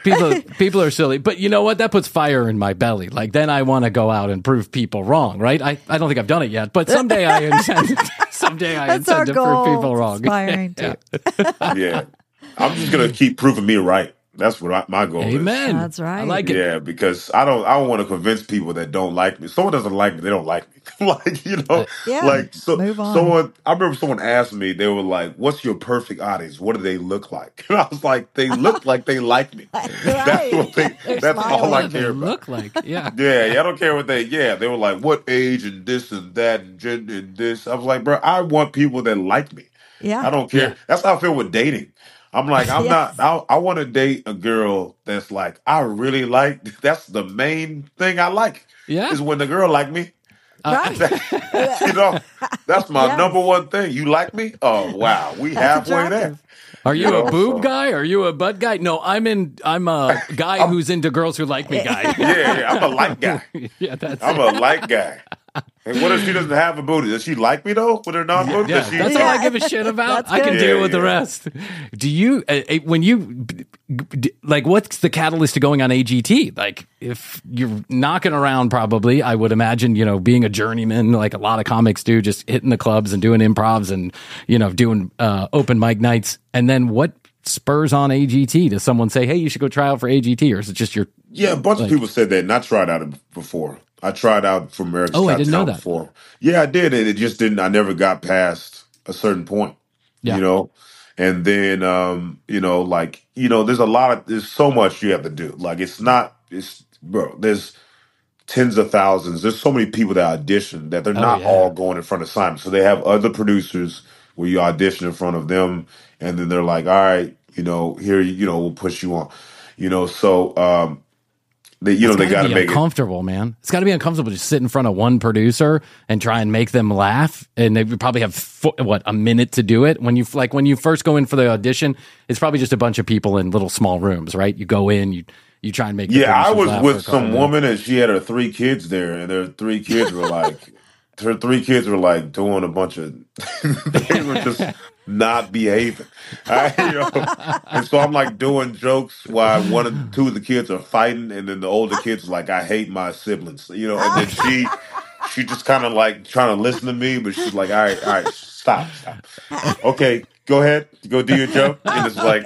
E: people people are silly, but you know what? That puts fire in my belly. Like then I want to go out and prove people wrong, right? I, I don't think I've done it yet, but someday I intend. Someday I
F: That's our
E: intend to
F: goal.
E: prove people wrong.
F: Inspiring too.
D: Yeah, I'm just gonna keep proving me right. That's what I, my goal is.
E: Amen.
F: That's right.
E: I like it.
D: Yeah, because I don't I don't want to convince people that don't like me. Someone doesn't like me, they don't like me. Like, you know,
F: Yeah,
D: like so
F: move on.
D: someone I remember someone asked me, they were like, "What's your perfect audience? What do they look like?" And I was like, "They look like they like me." That's what they
F: They're
D: that's all
F: smiling.
D: I
E: What do they
D: care about.
E: look like? Yeah.
D: Yeah, yeah, I don't care what they yeah, they were like, "What age and this and that and gender and this." I was like, "Bro, I want people that like me."
F: Yeah.
D: I don't care.
E: Yeah.
D: That's how I feel with dating. I'm like, I'm
F: Yes.
D: not, I, I want to date a girl that's like, I really like, that's the main thing I like.
E: Yeah.
D: Is when the girl like me.
F: Right.
D: You know, that's my
F: Yes.
D: number one thing. You like me? Oh, wow. We
F: That's
D: halfway there.
F: attractive.
E: Are you
D: You know,
E: a boob
D: so-
E: guy? Are you a butt guy? No, I'm in. I'm a guy who's into girls who like me. Guy.
D: Yeah, yeah, I'm a light guy.
E: yeah, that's.
D: I'm a light guy. And what if she doesn't have a booty? Does she like me though? With her non-booty?
E: Yeah,
D: Does she,
E: that's all I give a shit about.
F: That's
E: I can
F: good.
E: deal
D: Yeah,
E: with the
D: yeah.
E: rest. Do you, uh, uh, when you, like, what's the catalyst to going on A G T? Like, if you're knocking around, probably, I would imagine, you know, being a journeyman, like a lot of comics do, just hitting the clubs and doing improvs and, you know, doing uh, open mic nights. And then what spurs on A G T? Does someone say, hey, you should go try out for A G T? Or is it just your,
D: Yeah, a bunch
E: Like-
D: of people said that, and I tried out before. I tried out for America's
E: Oh, I
D: Got
E: didn't know
D: Talent
E: that.
D: before. Yeah, I did, and it just didn't. I never got past a certain point.
E: Yeah.
D: You know, and then um, you know, like you know, there's a lot of there's so much you have to do. Like it's not, it's bro. There's tens of thousands. There's so many people that audition that they're
E: Oh,
D: not
E: yeah.
D: all going in front of Simon. So they have other producers where you audition in front of them, and then they're like, all right, you know, here, you know, we'll push you on. You know, so um, they, you know, they got to
E: be
D: make it.
E: uncomfortable, man. It's got to be uncomfortable to sit in front of one producer and try and make them laugh. And they would probably have fo- what a minute to do it. When you like when you first go in for the audition, it's probably just a bunch of people in little small rooms, right? You go in, you you try and make. The
D: Yeah, I
E: producers
D: was
E: laugh
D: with
E: for a couple
D: some
E: minutes.
D: woman and she had her three kids there, and her three kids were like, her three kids were like doing a bunch of, they were just not behaving. I, you know? And so I'm like doing jokes while one of two of the kids are fighting, and then the older kids are like, I hate my siblings, you know, and then she, she just kind of like trying to listen to me, but she's like, all right, all right, stop, stop. Okay, go ahead, go do your joke. And it's like,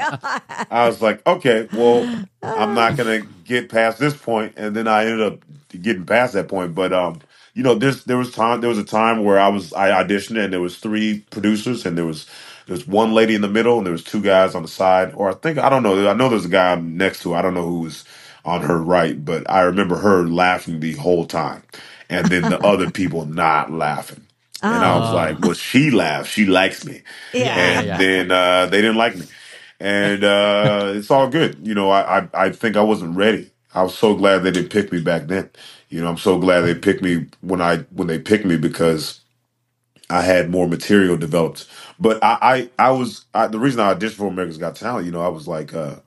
D: I was like, okay, well, I'm not gonna get past this point, and then I ended up getting past that point. But um, you know, there's there was time there was a time where I was I auditioned, and there was three producers, and there was there was one lady in the middle, and there was two guys on the side, or I think I don't know. I know there's a guy I'm next to. I don't know who was on her right, but I remember her laughing the whole time, and then the other people not laughing. And I was like, well, she laughs. She likes me.
F: Yeah.
D: And
E: Yeah.
D: then uh, they didn't like me. And uh, it's all good. You know, I, I, I think I wasn't ready. I was so glad they didn't pick me back then. You know, I'm so glad they picked me when I when they picked me because I had more material developed. But I, I, I was I, the reason I auditioned for America's Got Talent. You know, I was like, uh,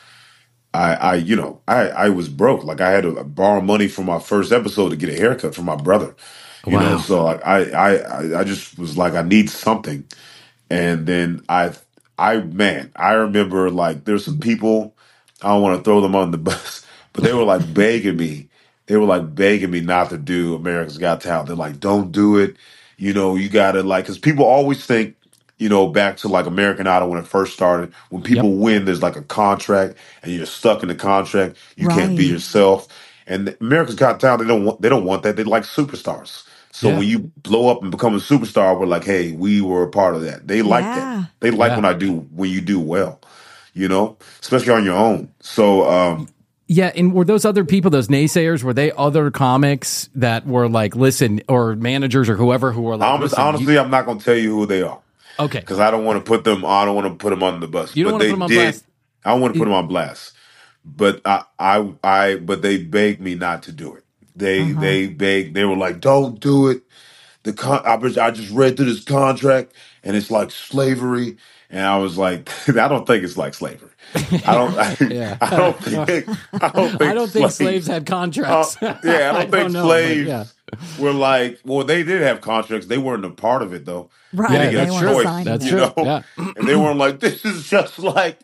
D: I, I, you know, I, I was broke. Like I had to borrow money for my first episode to get a haircut from my brother. You
E: Wow.
D: know, so like, I, I, I, I just was like, I need something. And then I, I, man, I remember like there's some people, I don't want to throw them on the bus, but they were like begging me. They were like begging me not to do America's Got Talent. They're like, don't do it. You know, you got to like, cause people always think, you know, back to like American Idol when it first started, when people win, there's like a contract and you're stuck in the contract. You can't be
F: Right.
D: yourself. And America's Got Talent, they don't want, they don't want that. They like superstars. So
E: Yeah.
D: when you blow up and become a superstar, we're like, hey, we were a part of that. They like
F: Yeah.
D: that. They like
E: Yeah.
D: when I do, when you do well, you know, especially on your own. So, um,
E: Yeah, and were those other people, those naysayers, were they other comics that were like, listen, or managers or whoever who were like,
D: honest,
E: listen,
D: honestly,
E: you-
D: I'm not going to tell you who they are
E: okay,
D: because I don't want to put them, I don't want to put them on the bus.
E: You don't
D: But
E: wanna
D: they
E: put them on
D: did.
E: blast?
D: I don't want to put them on blast. But I, I, I, but they begged me not to do it. They,
E: Uh-huh.
D: they begged, they were like, don't do it. The con- I, was, I just read through this contract and it's like slavery. And I was like, I don't think it's like slavery. I don't, I,
E: Yeah.
D: I don't think, I don't think,
E: I don't think slaves had contracts.
D: Uh, yeah, I don't think
E: know, but
D: slaves
E: yeah.
D: were like, well, they did have contracts. They weren't a part of it though.
F: Right.
E: Yeah,
D: They
F: They
D: get
E: that's
D: a
F: weren't
E: true.
D: choice,
F: signed.
E: That's
D: you
E: true.
D: know?
E: Yeah.
D: And they weren't like, this is just like,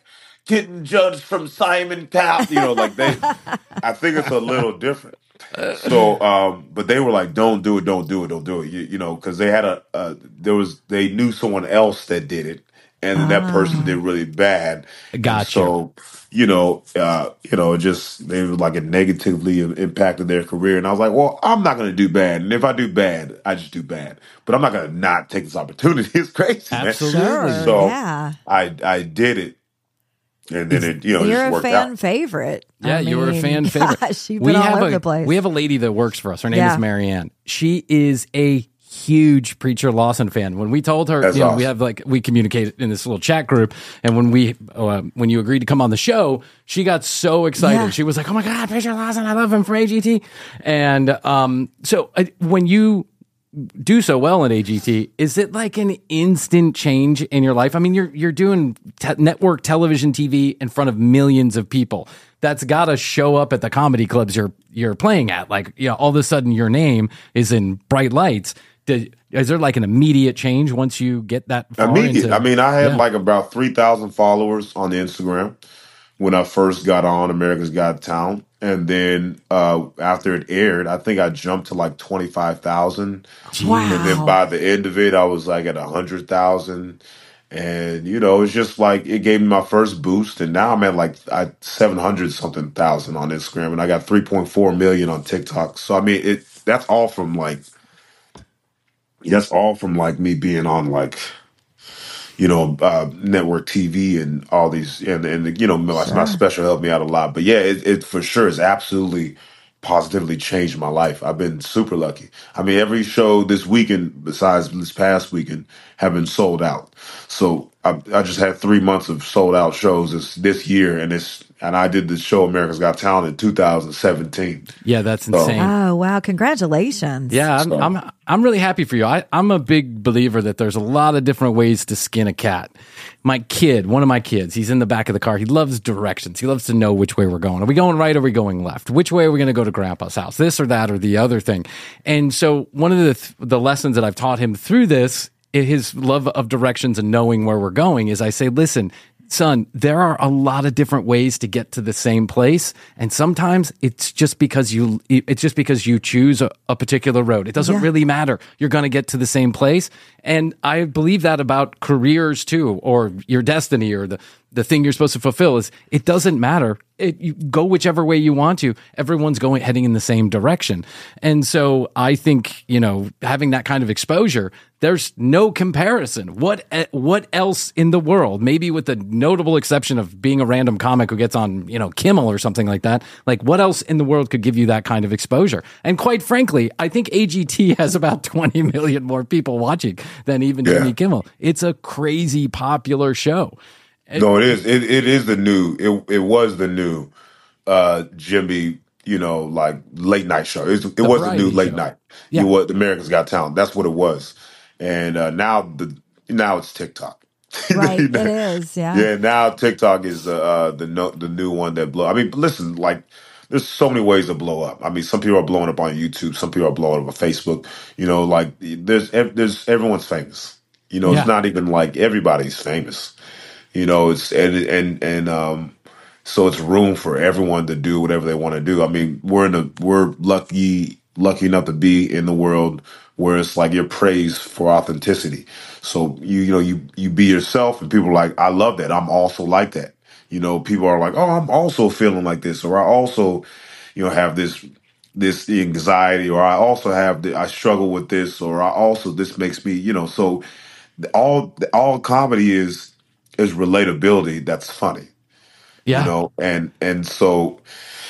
D: getting judged from Simon Cowell. You know, like they, I think it's a little different. So, um, but they were like, don't do it, don't do it, don't do it. You, you know, because they had a, uh, there was, they knew someone else that did it. And then that person did really bad.
E: Gotcha.
D: So, you know, uh, you know, it just they were like it negatively impacted their career. And I was like, well, I'm not going to do bad. And if I do bad, I just do bad. But I'm not going to not take this opportunity. It's crazy,
E: Absolutely.
D: man.
F: Sure,
D: So
F: yeah.
D: I I did it, and then it you know
F: You're
D: just
F: a
D: worked
F: fan
D: out.
F: favorite.
E: Yeah,
F: I
E: you were a
F: mean,
E: fan favorite.
F: Gosh, you've been all
E: have
F: over
E: a,
F: the place.
E: We have a lady that works for us. Her name
F: Yeah.
E: is Marianne. She is a huge Preacher Lawson fan. When we told her,
D: That's
E: you know,
D: awesome.
E: we have like we communicate in this little chat group, and when we uh, when you agreed to come on the show, she got so excited.
F: Yeah.
E: She was like, "Oh my God, Preacher Lawson! I love him from A G T." And um, so uh, when you do so well in A G T, is it like an instant change in your life? I mean, you're you're doing te- network television T V in front of millions of people. That's got to show up at the comedy clubs you're you're playing at. Like, you know, all of a sudden your name is in bright lights. Did, is there like an immediate change once you get that far
D: Immediate.
E: into-
D: I mean, I had
E: Yeah.
D: like about three thousand followers on Instagram when I first got on America's Got Talent. And then uh, after it aired, I think I jumped to like twenty-five thousand.
F: Wow.
D: And then by the end of it, I was like at one hundred thousand. And, you know, it's just like it gave me my first boost. And now I'm at like I, seven hundred something thousand on Instagram. And I got three point four million on TikTok. So, I mean, it that's all from like, that's all from like me being on like, you know, uh, network T V and all these, and, and you know, my, my special helped me out a lot. But yeah, it, it for sure has absolutely positively changed my life. I've been super lucky. I mean, every show this weekend, besides this past weekend, have been sold out. So I, I just had three months of sold out shows this, this year, and it's and I did the show America's Got Talent in two thousand seventeen.
E: Yeah, that's
D: So-
E: insane.
F: Oh, wow. Congratulations.
E: Yeah, I'm,
D: So-
E: I'm I'm really happy for you. I, I'm a big believer that there's a lot of different ways to skin a cat. My kid, one of my kids, he's in the back of the car. He loves directions. He loves to know which way we're going. Are we going right? Or are we going left? Which way are we going to go to Grandpa's house? This or that or the other thing. And so one of the th- the lessons that I've taught him through this, his love of directions and knowing where we're going, is I say, listen, son, there are a lot of different ways to get to the same place, and sometimes it's just because you it's just because you choose a, a particular road. It doesn't
F: Yeah.
E: really matter. You're going to get to the same place, and I believe that about careers too, or your destiny, or the the thing you're supposed to fulfill. Is it doesn't matter. It, you go whichever way you want to. Everyone's going heading in the same direction, and so I think, you know, having that kind of exposure, there's no comparison. What what else in the world? Maybe with the notable exception of being a random comic who gets on, you know, Kimmel or something like that. Like, what else in the world could give you that kind of exposure? And quite frankly, I think A G T has about twenty million more people watching than even
D: Yeah.
E: Jimmy Kimmel. It's a crazy popular show.
D: No, it is. It it is the new. It it was the new uh, Jimmy. You know, like late night show. It, was- it was the new
E: variety
D: late
E: show.
D: night.
E: Yeah.
D: You what America's Got Talent. That's what it was. And uh, now the now it's TikTok.
F: Right.
D: You know?
F: It is. Yeah.
D: Yeah. Now TikTok is uh, uh, the no, the new one that blow. I mean, listen, like there's so many ways to blow up. I mean, some people are blowing up on YouTube. Some people are blowing up on Facebook. You know, like there's ev- there's everyone's famous. You know,
E: Yeah.
D: it's not even like everybody's famous. You know, it's and and and um, so it's room for everyone to do whatever they want to do. I mean, we're in a we're lucky lucky enough to be in the world where it's like you're praised for authenticity. So you you know you you be yourself, and people are like, I love that. I'm also like that. You know, people are like, oh, I'm also feeling like this, or I also, you know, have this this anxiety, or I also have the, I struggle with this, or I also this makes me, you know, so all all comedy is is relatability that's funny,
E: Yeah.
D: you know, and and so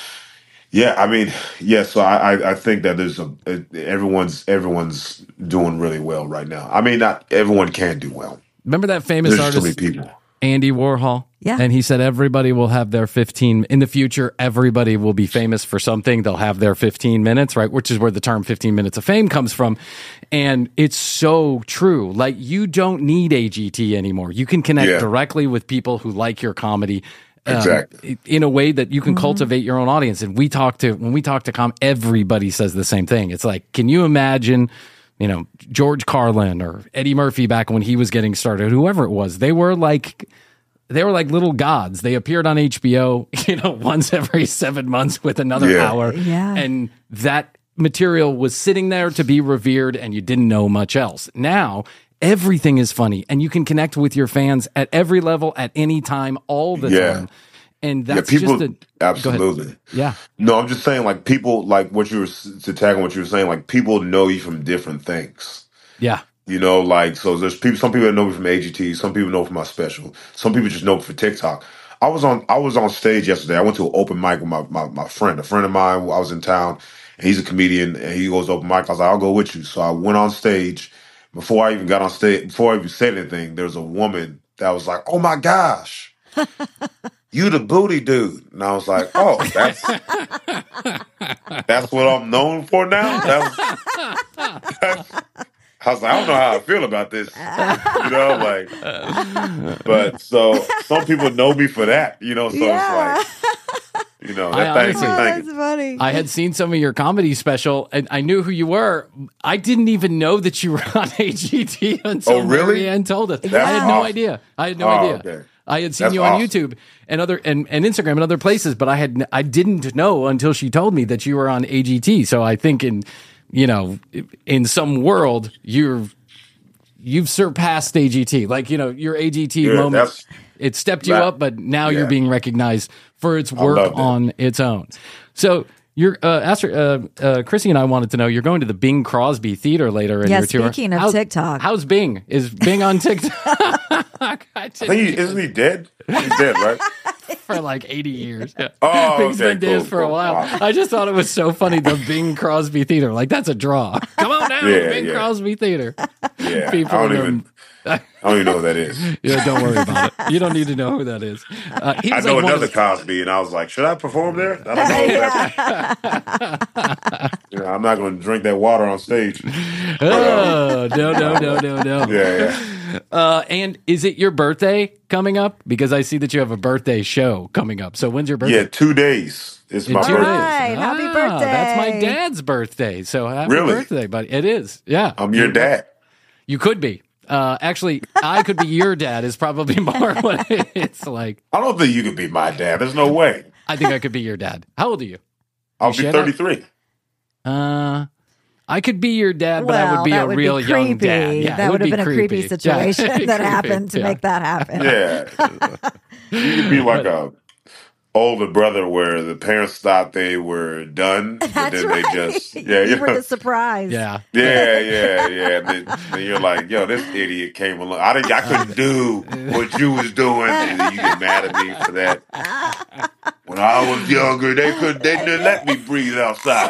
D: yeah, I mean, yeah, so I I, I think that there's a everyone's everyone's doing really well right now. I mean, not everyone can do well.
E: Remember that famous
D: There's so many
E: artist
D: people.
E: Andy Warhol?
F: Yeah.
E: And he said everybody will have their fifteen in the future. Everybody will be famous for something. They'll have their fifteen minutes, right? Which is where the term fifteen minutes of fame comes from. And it's so true. Like, you don't need A G T anymore. You can connect
D: Yeah.
E: directly with people who like your comedy. um,
D: Exactly.
E: in a way that you can cultivate your own audience. And we talk to, when we talk to com, everybody says the same thing. It's like, can you imagine, you know, George Carlin or Eddie Murphy back when he was getting started, whoever it was, they were like they were like little gods. They appeared on H B O, you know, once every seven months with another
D: Yeah.
E: hour.
F: Yeah.
E: And that material was sitting there to be revered, and you didn't know much else. Now, everything is funny, and you can connect with your fans at every level, at any time, all the
D: Yeah.
E: time. And that's
D: yeah, people
E: just a
D: absolutely.
E: Yeah.
D: No, I'm just saying, like people, like what you were to tag on what you were saying, like people know you from different things.
E: Yeah.
D: You know, like so. There's people. Some people that know me from A G T. Some people know from my special. Some people just know me for TikTok. I was on. I was on stage yesterday. I went to an open mic with my my, my friend, a friend of mine. I was in town, and he's a comedian. And he goes to open mic. I was like, I'll go with you. So I went on stage. Before I even got on stage, before I even said anything, there was a woman that was like, "Oh my gosh, you the booty dude," and I was like, "Oh, that's that's what I'm known for now." That was, that's, I was like, I don't know how I feel about this, you know, like. But so some people know me for that, you know. So
F: Yeah.
D: it's like, you know,
E: I
D: that thank
E: honestly-
D: you,
F: Oh,
D: thank
F: that's
D: you.
F: funny.
E: I had seen some of your comedy special, and I knew who you were. I didn't even know that you were on A G T until
D: Oh, really?
E: Marianne told us.
D: That's
E: I had no
D: awesome.
E: idea. I had no
D: Oh,
E: idea.
D: okay.
E: I had seen
D: That's
E: you on
D: awesome.
E: YouTube and other and, and Instagram and other places, but I had I didn't know until she told me that you were on A G T. So I think in you know in some world you're you've surpassed A G T. Like you know your A G T
D: Yeah,
E: moment.
D: that's-
E: It stepped you
D: that-
E: up, but now
D: yeah.
E: you're being recognized for its work
D: love that.
E: on its own. So you're uh, Astrid, uh, uh, Chrissy and I wanted to know you're going to the Bing Crosby Theater later in
F: Yeah,
E: your tour.
F: speaking of
E: How's-
F: TikTok.
E: how's Bing? Is Bing on TikTok? I
D: I think he, isn't he dead? He's dead, right?
E: for like eighty years. Yeah.
D: Oh,
E: Bing's
D: okay,
E: been dead
D: cool,
E: for a
D: cool.
E: while.
D: Wow.
E: I just thought it was so funny. The Bing Crosby Theater, like that's a draw. Come on down,
D: Yeah,
E: to Bing
D: yeah.
E: Crosby Theater.
D: Yeah,
E: People
D: I don't
E: know-
D: even. I don't even know who that is.
E: Yeah, don't worry about it. You don't need to know who that is. Uh, he
D: I
E: was
D: know
E: like one of
D: another
E: the-
D: Cosby, and I was like, should I perform there? I don't know. If that's, you know, I'm not going to drink that water on stage.
E: Oh, no, no, no, no, no.
D: Yeah, yeah.
E: Uh, and is it your birthday coming up? Because I see that you have a birthday show coming up. So when's your birthday?
D: Yeah, two days. It's
E: In
D: my
E: two
D: birthday.
E: days.
F: Right, happy
E: Ah,
F: birthday.
E: That's my dad's birthday. So happy
D: Really?
E: birthday, buddy. It is. Yeah.
D: I'm your dad.
E: You could be. Uh, actually, I could be your dad is probably more what it's like.
D: I don't think you could be my dad. There's no way.
E: I think I could be your dad. How old are you?
D: I'll
E: You
D: be
E: shut up.
D: thirty-three.
E: Uh, I could be your dad, but I
F: Well,
E: would be
F: that
E: a
F: would
E: real
F: be
E: young
F: creepy.
E: dad. Yeah,
F: that
E: it
F: would have
E: be
F: been a creepy
E: Yeah.
F: situation that
E: Creepy.
F: happened to
E: Yeah.
F: make that happen.
D: Yeah. You could be like a older brother where the parents thought they were done, but
F: That's
D: then
F: right.
D: they just yeah,
F: you
D: yeah.
F: were the surprise.
E: Yeah.
D: Yeah, yeah, yeah. And then, then you're like, yo, this idiot came along. I didn't I couldn't do what you was doing, and then you get mad at me for that. When I was younger, they could they didn't let me breathe outside.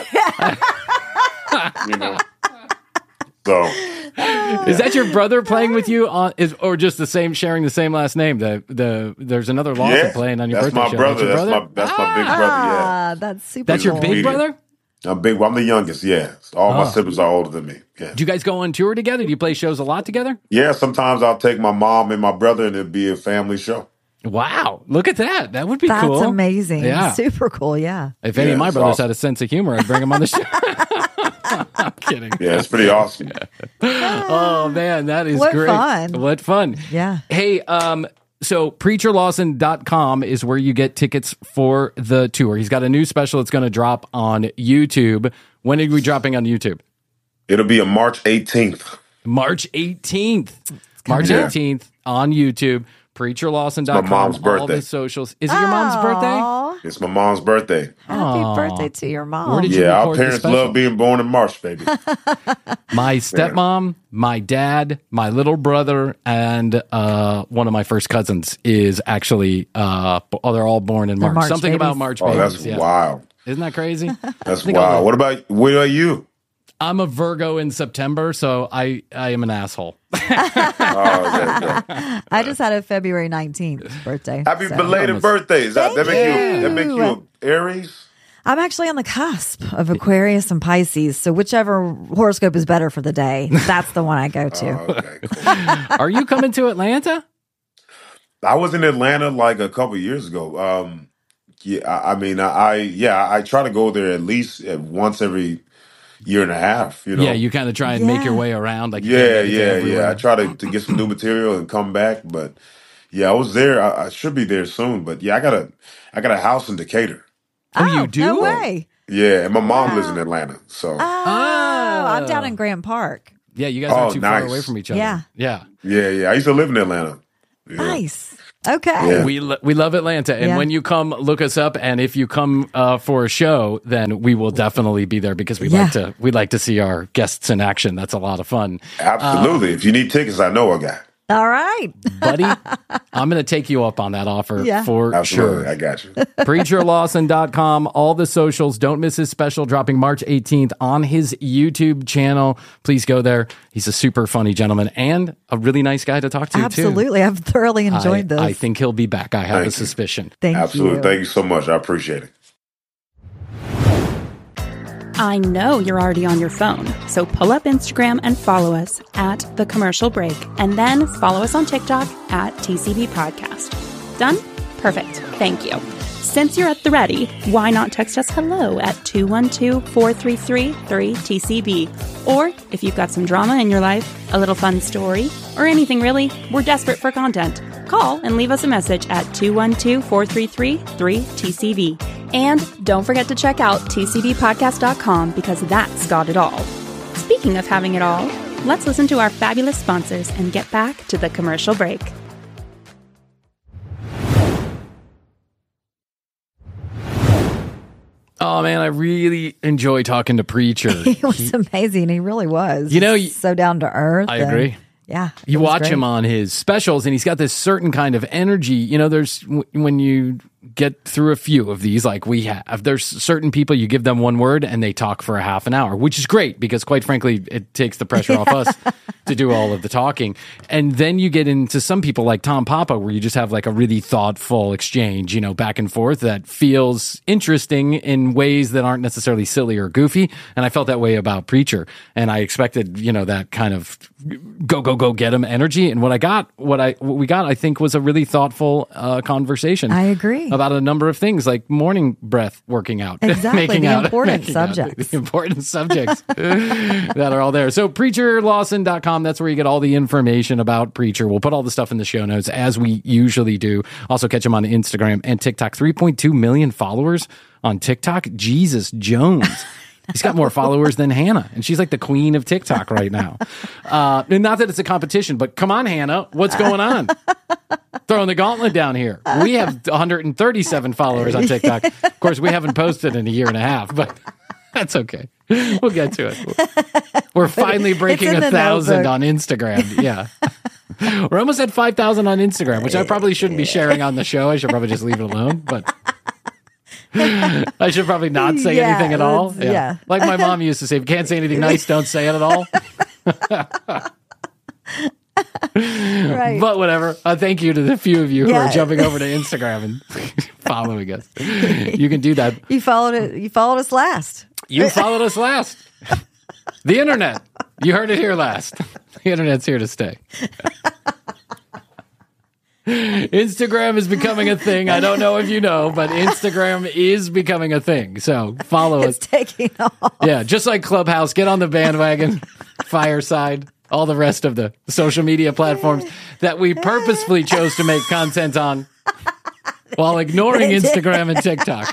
D: You know. So
E: Is that your brother playing with you on is or just the same sharing the same last name? The the there's another Lawson
D: yeah,
E: playing on your
D: that's
E: birthday
D: my
E: show.
D: brother.
E: your
D: That's
E: brother?
D: my that's my big brother. Yeah,
F: Ah, that's super.
E: That's your
F: cool.
E: big
D: Comedian.
E: brother?
D: I'm big. I'm the youngest. Yeah, all
E: Oh.
D: my siblings are older than me. Yeah,
E: Do you guys go on tour together? Do you play shows a lot together?
D: yeah. Sometimes I'll take my mom and my brother, and it'd be a family show.
E: Wow, look at that. That would be
F: That's
E: cool.
F: amazing.
E: Yeah.
F: Super cool. Yeah.
E: If any
D: Yeah,
E: of my
D: it's
E: brothers
D: awesome.
E: had a sense of humor, I'd bring them on the show. I'm kidding.
D: Yeah, it's pretty awesome.
E: Oh man, that is
F: What
E: great.
F: fun.
E: What fun.
F: Yeah.
E: Hey, um, so preacher lawson dot com is where you get tickets for the tour. He's got a new special that's going to drop on YouTube. When are we dropping on YouTube?
D: It'll be on March eighteenth.
E: March eighteenth. March
D: up.
E: eighteenth on YouTube. preacher lawson dot com.
D: It's my mom's
E: All
D: birthday.
E: the socials. Is it your mom's birthday?
F: Aw,
D: It's my mom's birthday.
F: happy
E: Aw.
F: birthday to your mom.
E: Where did you
D: Yeah, our
E: record the
D: parents
E: special?
D: love being born in March, baby.
E: My stepmom, my dad, my little brother, and uh, one of my first cousins is actually, uh, b- oh, they're all born in
F: They're
E: March.
F: March
E: Something
F: babies.
E: about March
D: Oh,
E: babies.
D: that's
E: yeah.
D: wild.
E: Isn't that crazy?
D: That's
E: think I'll
D: wild.
E: go-
D: What about what are you?
E: I'm a Virgo in September, so I, I am an asshole.
D: Oh, there you go.
F: I just had a February nineteenth birthday.
D: Happy
F: so-
D: belated
E: Almost.
D: birthday. That, that
F: Thank
D: make you that make
F: you.
D: you a Aries?
F: I'm actually on the cusp of Aquarius and Pisces. So whichever horoscope is better for the day, that's the one I go to.
D: Oh, okay, cool.
E: Are you coming to Atlanta?
D: I was in Atlanta like a couple years ago. Um, yeah, I, I mean, I, I yeah, I try to go there at least uh, once every year and a half. You know,
E: Yeah, you kind of try and make
F: Yeah.
E: your way around. Like you can't
D: yeah,
E: make it to
D: yeah,
E: everywhere.
D: yeah. I try to, to get some new material and come back, but Yeah, I was there. I, I should be there soon, but yeah, I got a I got a house in Decatur.
E: Oh, you do?
F: No way.
D: Yeah, and my mom lives in Atlanta. So
F: Oh, I'm down in Grant Park.
E: Yeah, you guys
D: Oh,
E: aren't too far
D: nice.
E: away from each other.
F: Yeah.
E: Yeah.
D: yeah, yeah. I used to live in Atlanta. Yeah.
F: Nice. Okay.
D: Yeah.
E: We lo- we love Atlanta, and
F: Yeah.
E: when you come, look us up. And if you come uh, for a show, then we will definitely be there because we
F: Yeah.
E: like to we like to see our guests in action. That's a lot of fun,
D: Absolutely. if you need tickets, I know a guy.
F: All right.
E: buddy. I'm going to take you up on that offer
F: Yeah.
E: for
D: Absolutely.
E: sure.
D: I got you.
E: preacher lawson dot com, all the socials. Don't miss his special dropping March eighteenth on his YouTube channel. Please go there. He's a super funny gentleman and a really nice guy to talk to, too.
F: Absolutely. I've thoroughly
E: I,
F: enjoyed this.
E: I think he'll be back. I have
D: Thank
E: a
D: you.
E: suspicion.
F: Thank
D: Absolutely.
F: you.
D: Thank you so much. I appreciate it.
G: I know you're already on your phone, so pull up Instagram and follow us at The Commercial Break, and then follow us on TikTok at T C B Podcast. Done? Perfect. Thank you. Since you're at the ready, why not text us hello at two one two, four three three, three T C B? Or if you've got some drama in your life, a little fun story, or anything really, we're desperate for content. Call and leave us a message at two one two, four three three, three T C B. And don't forget to check out T C B podcast dot com because that's got it all. Speaking of having it all, let's listen to our fabulous sponsors and get back to the commercial break.
E: Oh, man, I really enjoy talking to Preacher.
F: He was amazing. He really was.
E: You know,
F: He's so down to earth.
E: I
F: and-
E: agree.
F: Yeah. it
E: You
F: was
E: watch
F: great.
E: him on his specials, and he's got this certain kind of energy. You know, there's w- when you get through a few of these, like we have, there's certain people you give them one word and they talk for a half an hour, which is great because, quite frankly, it takes the pressure off us to do all of the talking. And then you get into some people like Tom Papa, where you just have like a really thoughtful exchange, you know, back and forth that feels interesting in ways that aren't necessarily silly or goofy. And I felt that way about Preacher, and I expected, you know, that kind of go go go get him energy. And what I got, what I what we got, I think was a really thoughtful uh, conversation.
F: I agree.
E: About a number of things like morning breath, working out,
F: Exactly,
E: making
F: the
E: out,
F: important
E: making out,
F: subjects.
E: the important subjects that are all there. So preacher lawson dot com, that's where you get all the information about Preacher. We'll put all the stuff in the show notes as we usually do. Also catch him on Instagram and TikTok. three point two million followers on TikTok. Jesus Jones. He's got more followers than Hannah, and she's like the queen of TikTok right now. Uh, and not that it's a competition, but come on, Hannah, what's going on? Throwing the gauntlet down here. We have one hundred thirty-seven followers on TikTok. Of course, we haven't posted in a year and a half, but that's okay. We'll get to it. We're finally breaking
F: in
E: a
F: the
E: thousand
F: notebook.
E: on Instagram. Yeah. We're almost at five thousand on Instagram, which I probably shouldn't be sharing on the show. I should probably just leave it alone, but I should probably not say
F: Yeah,
E: anything at all.
F: that's- yeah.
E: Like my mom used to say, if you can't say anything nice, don't say it at all.
F: Right.
E: But whatever. Uh, thank you to the few of you who
F: Yeah.
E: are jumping over to Instagram and following us. You can do that.
F: You followed it. You followed us last.
E: You followed us last. The internet. You heard it here last. The internet's here to stay. Instagram is becoming a thing. I don't know if you know, but Instagram is becoming a thing. So follow
F: It's
E: us.
F: taking off.
E: Yeah, just like Clubhouse, get on the bandwagon, Fireside, all the rest of the social media platforms that we purposefully chose to make content on while ignoring Instagram and TikTok.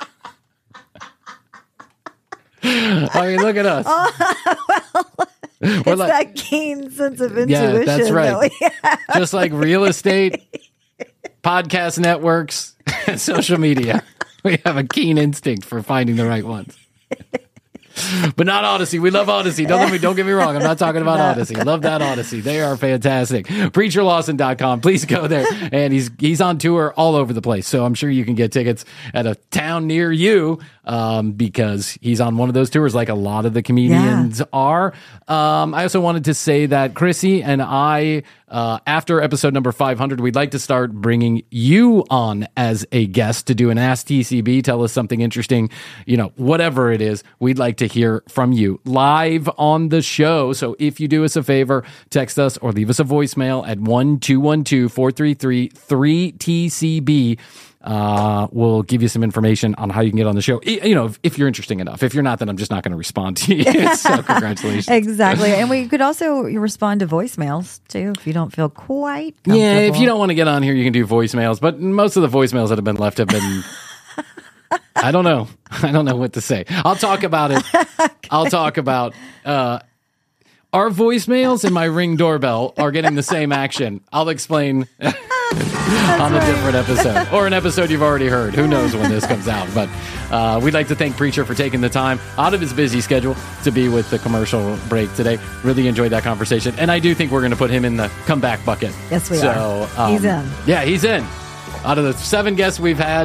E: I mean, look at us. We're
F: It's
E: like,
F: that keen sense of intuition.
E: yeah, that's
F: that
E: right.
F: we have.
E: Just like real estate, podcast networks, and social media. We have a keen instinct for finding the right ones. But not Odyssey. We love Odyssey. Don't let me, don't get me wrong. I'm not talking about Odyssey. Love that Odyssey. They are fantastic. preacher lawson dot com. Please go there. And he's he's on tour all over the place. So I'm sure you can get tickets at a town near you um, because he's on one of those tours like a lot of the comedians
F: Yeah.
E: are. Um, I also wanted to say that Chrissy and I, uh, after episode number five hundred, we'd like to start bringing you on as a guest to do an Ask T C B. Tell us something interesting, you know, whatever it is. We'd like to hear from you live on the show. So if you do us a favor, text us or leave us a voicemail at one two one two, four three three, three T C B. Uh, we'll give you some information on how you can get on the show. You know, if, if you're interesting enough. If you're not, then I'm just not going to respond to you. So congratulations.
F: Exactly. And we could also respond to voicemails too if you don't feel quite comfortable.
E: Yeah, if you don't want to get on here, you can do voicemails. But most of the voicemails that have been left have been... I don't know. I don't know what to say. I'll talk about it. Okay. I'll talk about... Uh, our voicemails and my Ring doorbell are getting the same action. I'll explain... on a
F: right.
E: different episode or an episode you've already heard. Who knows when this comes out? But uh, we'd like to thank Preacher for taking the time out of his busy schedule to be with the commercial break today. Really enjoyed that conversation. And I do think we're going to put him in the comeback bucket.
F: Yes, we
E: so,
F: are.
E: Um,
F: he's in.
E: Yeah, he's in. Out of the seven guests we've had,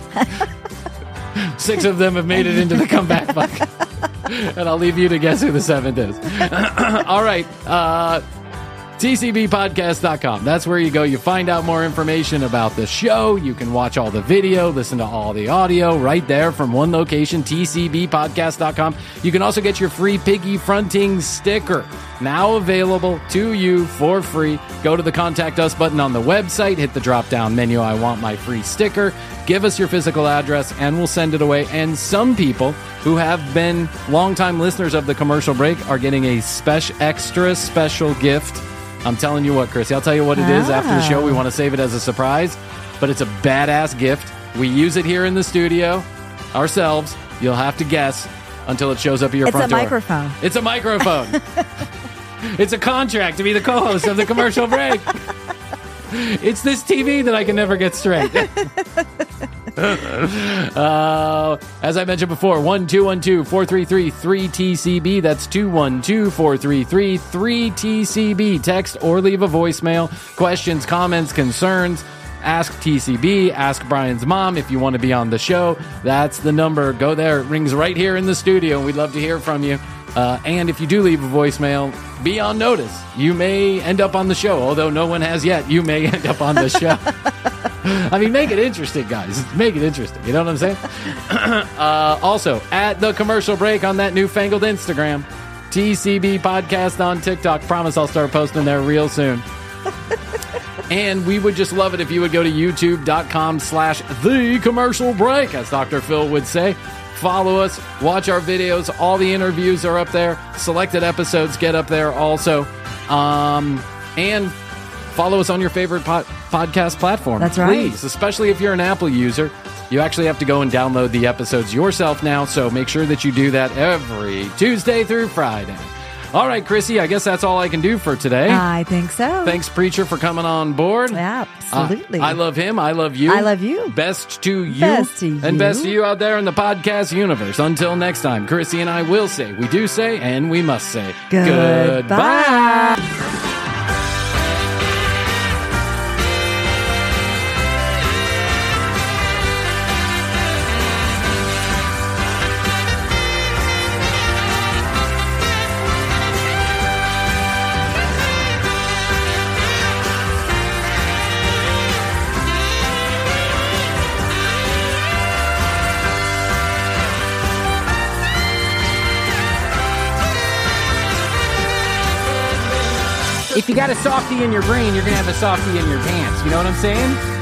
E: six of them have made it into the comeback bucket. And I'll leave you to guess who the seventh is. All right. Uh, T C B podcast dot com. That's where you go. You find out more information about the show. You can watch all the video, listen to all the audio right there from one location, T C B podcast dot com. You can also get your free Piggy Fronting sticker, now available to you for free. Go to the Contact Us button on the website, hit the drop-down menu, I want my free sticker, give us your physical address, and we'll send it away. And some people who have been longtime listeners of the commercial break are getting a special, extra special gift. I'm telling you what, Chrissy, I'll tell you what it is after the show. We want to save it as a surprise, but it's a badass gift. We use it here in the studio ourselves. You'll have to guess until it shows up at your
F: it's
E: front door.
F: It's a microphone.
E: It's a microphone. It's a contract to be the co-host of the commercial break. It's this T V that I can never get straight. uh, as I mentioned before, one two one two, four three three, three T C B. That's two one two, four three three, three T C B. Text or leave a voicemail. Questions, comments, concerns. Ask T C B. Ask Brian's mom if you want to be on the show. That's the number. Go there. It rings right here in the studio. We'd love to hear from you. Uh, and if you do leave a voicemail, be on notice. You may end up on the show, although no one has yet. You may end up on the show. I mean, make it interesting, guys. Make it interesting. You know what I'm saying? uh, also, at the commercial break on that newfangled Instagram, T C B Podcast on TikTok. Promise I'll start posting there real soon. And we would just love it if you would go to youtube.com slash the commercial break, as Doctor Phil would say. Follow us, watch our videos. All the interviews are up there. Selected episodes get up there also. Um, and follow us on your favorite po- podcast platform.
F: That's right.
E: Please, especially if you're an Apple user. You actually have to go and download the episodes yourself now, so make sure that you do that every Tuesday through Friday. All right, Chrissy, I guess that's all I can do for today.
F: I think so.
E: Thanks, Preacher, for coming on board.
F: Absolutely.
E: Uh, I love him. I love you.
F: I love you.
E: Best to you.
F: Best to you.
E: And best to you out there in the podcast universe. Until next time, Chrissy and I will say, we do say, and we must say,
F: Goodbye.
E: goodbye. If you got a softie in your brain, you're going to have a softie in your pants. You know what I'm saying?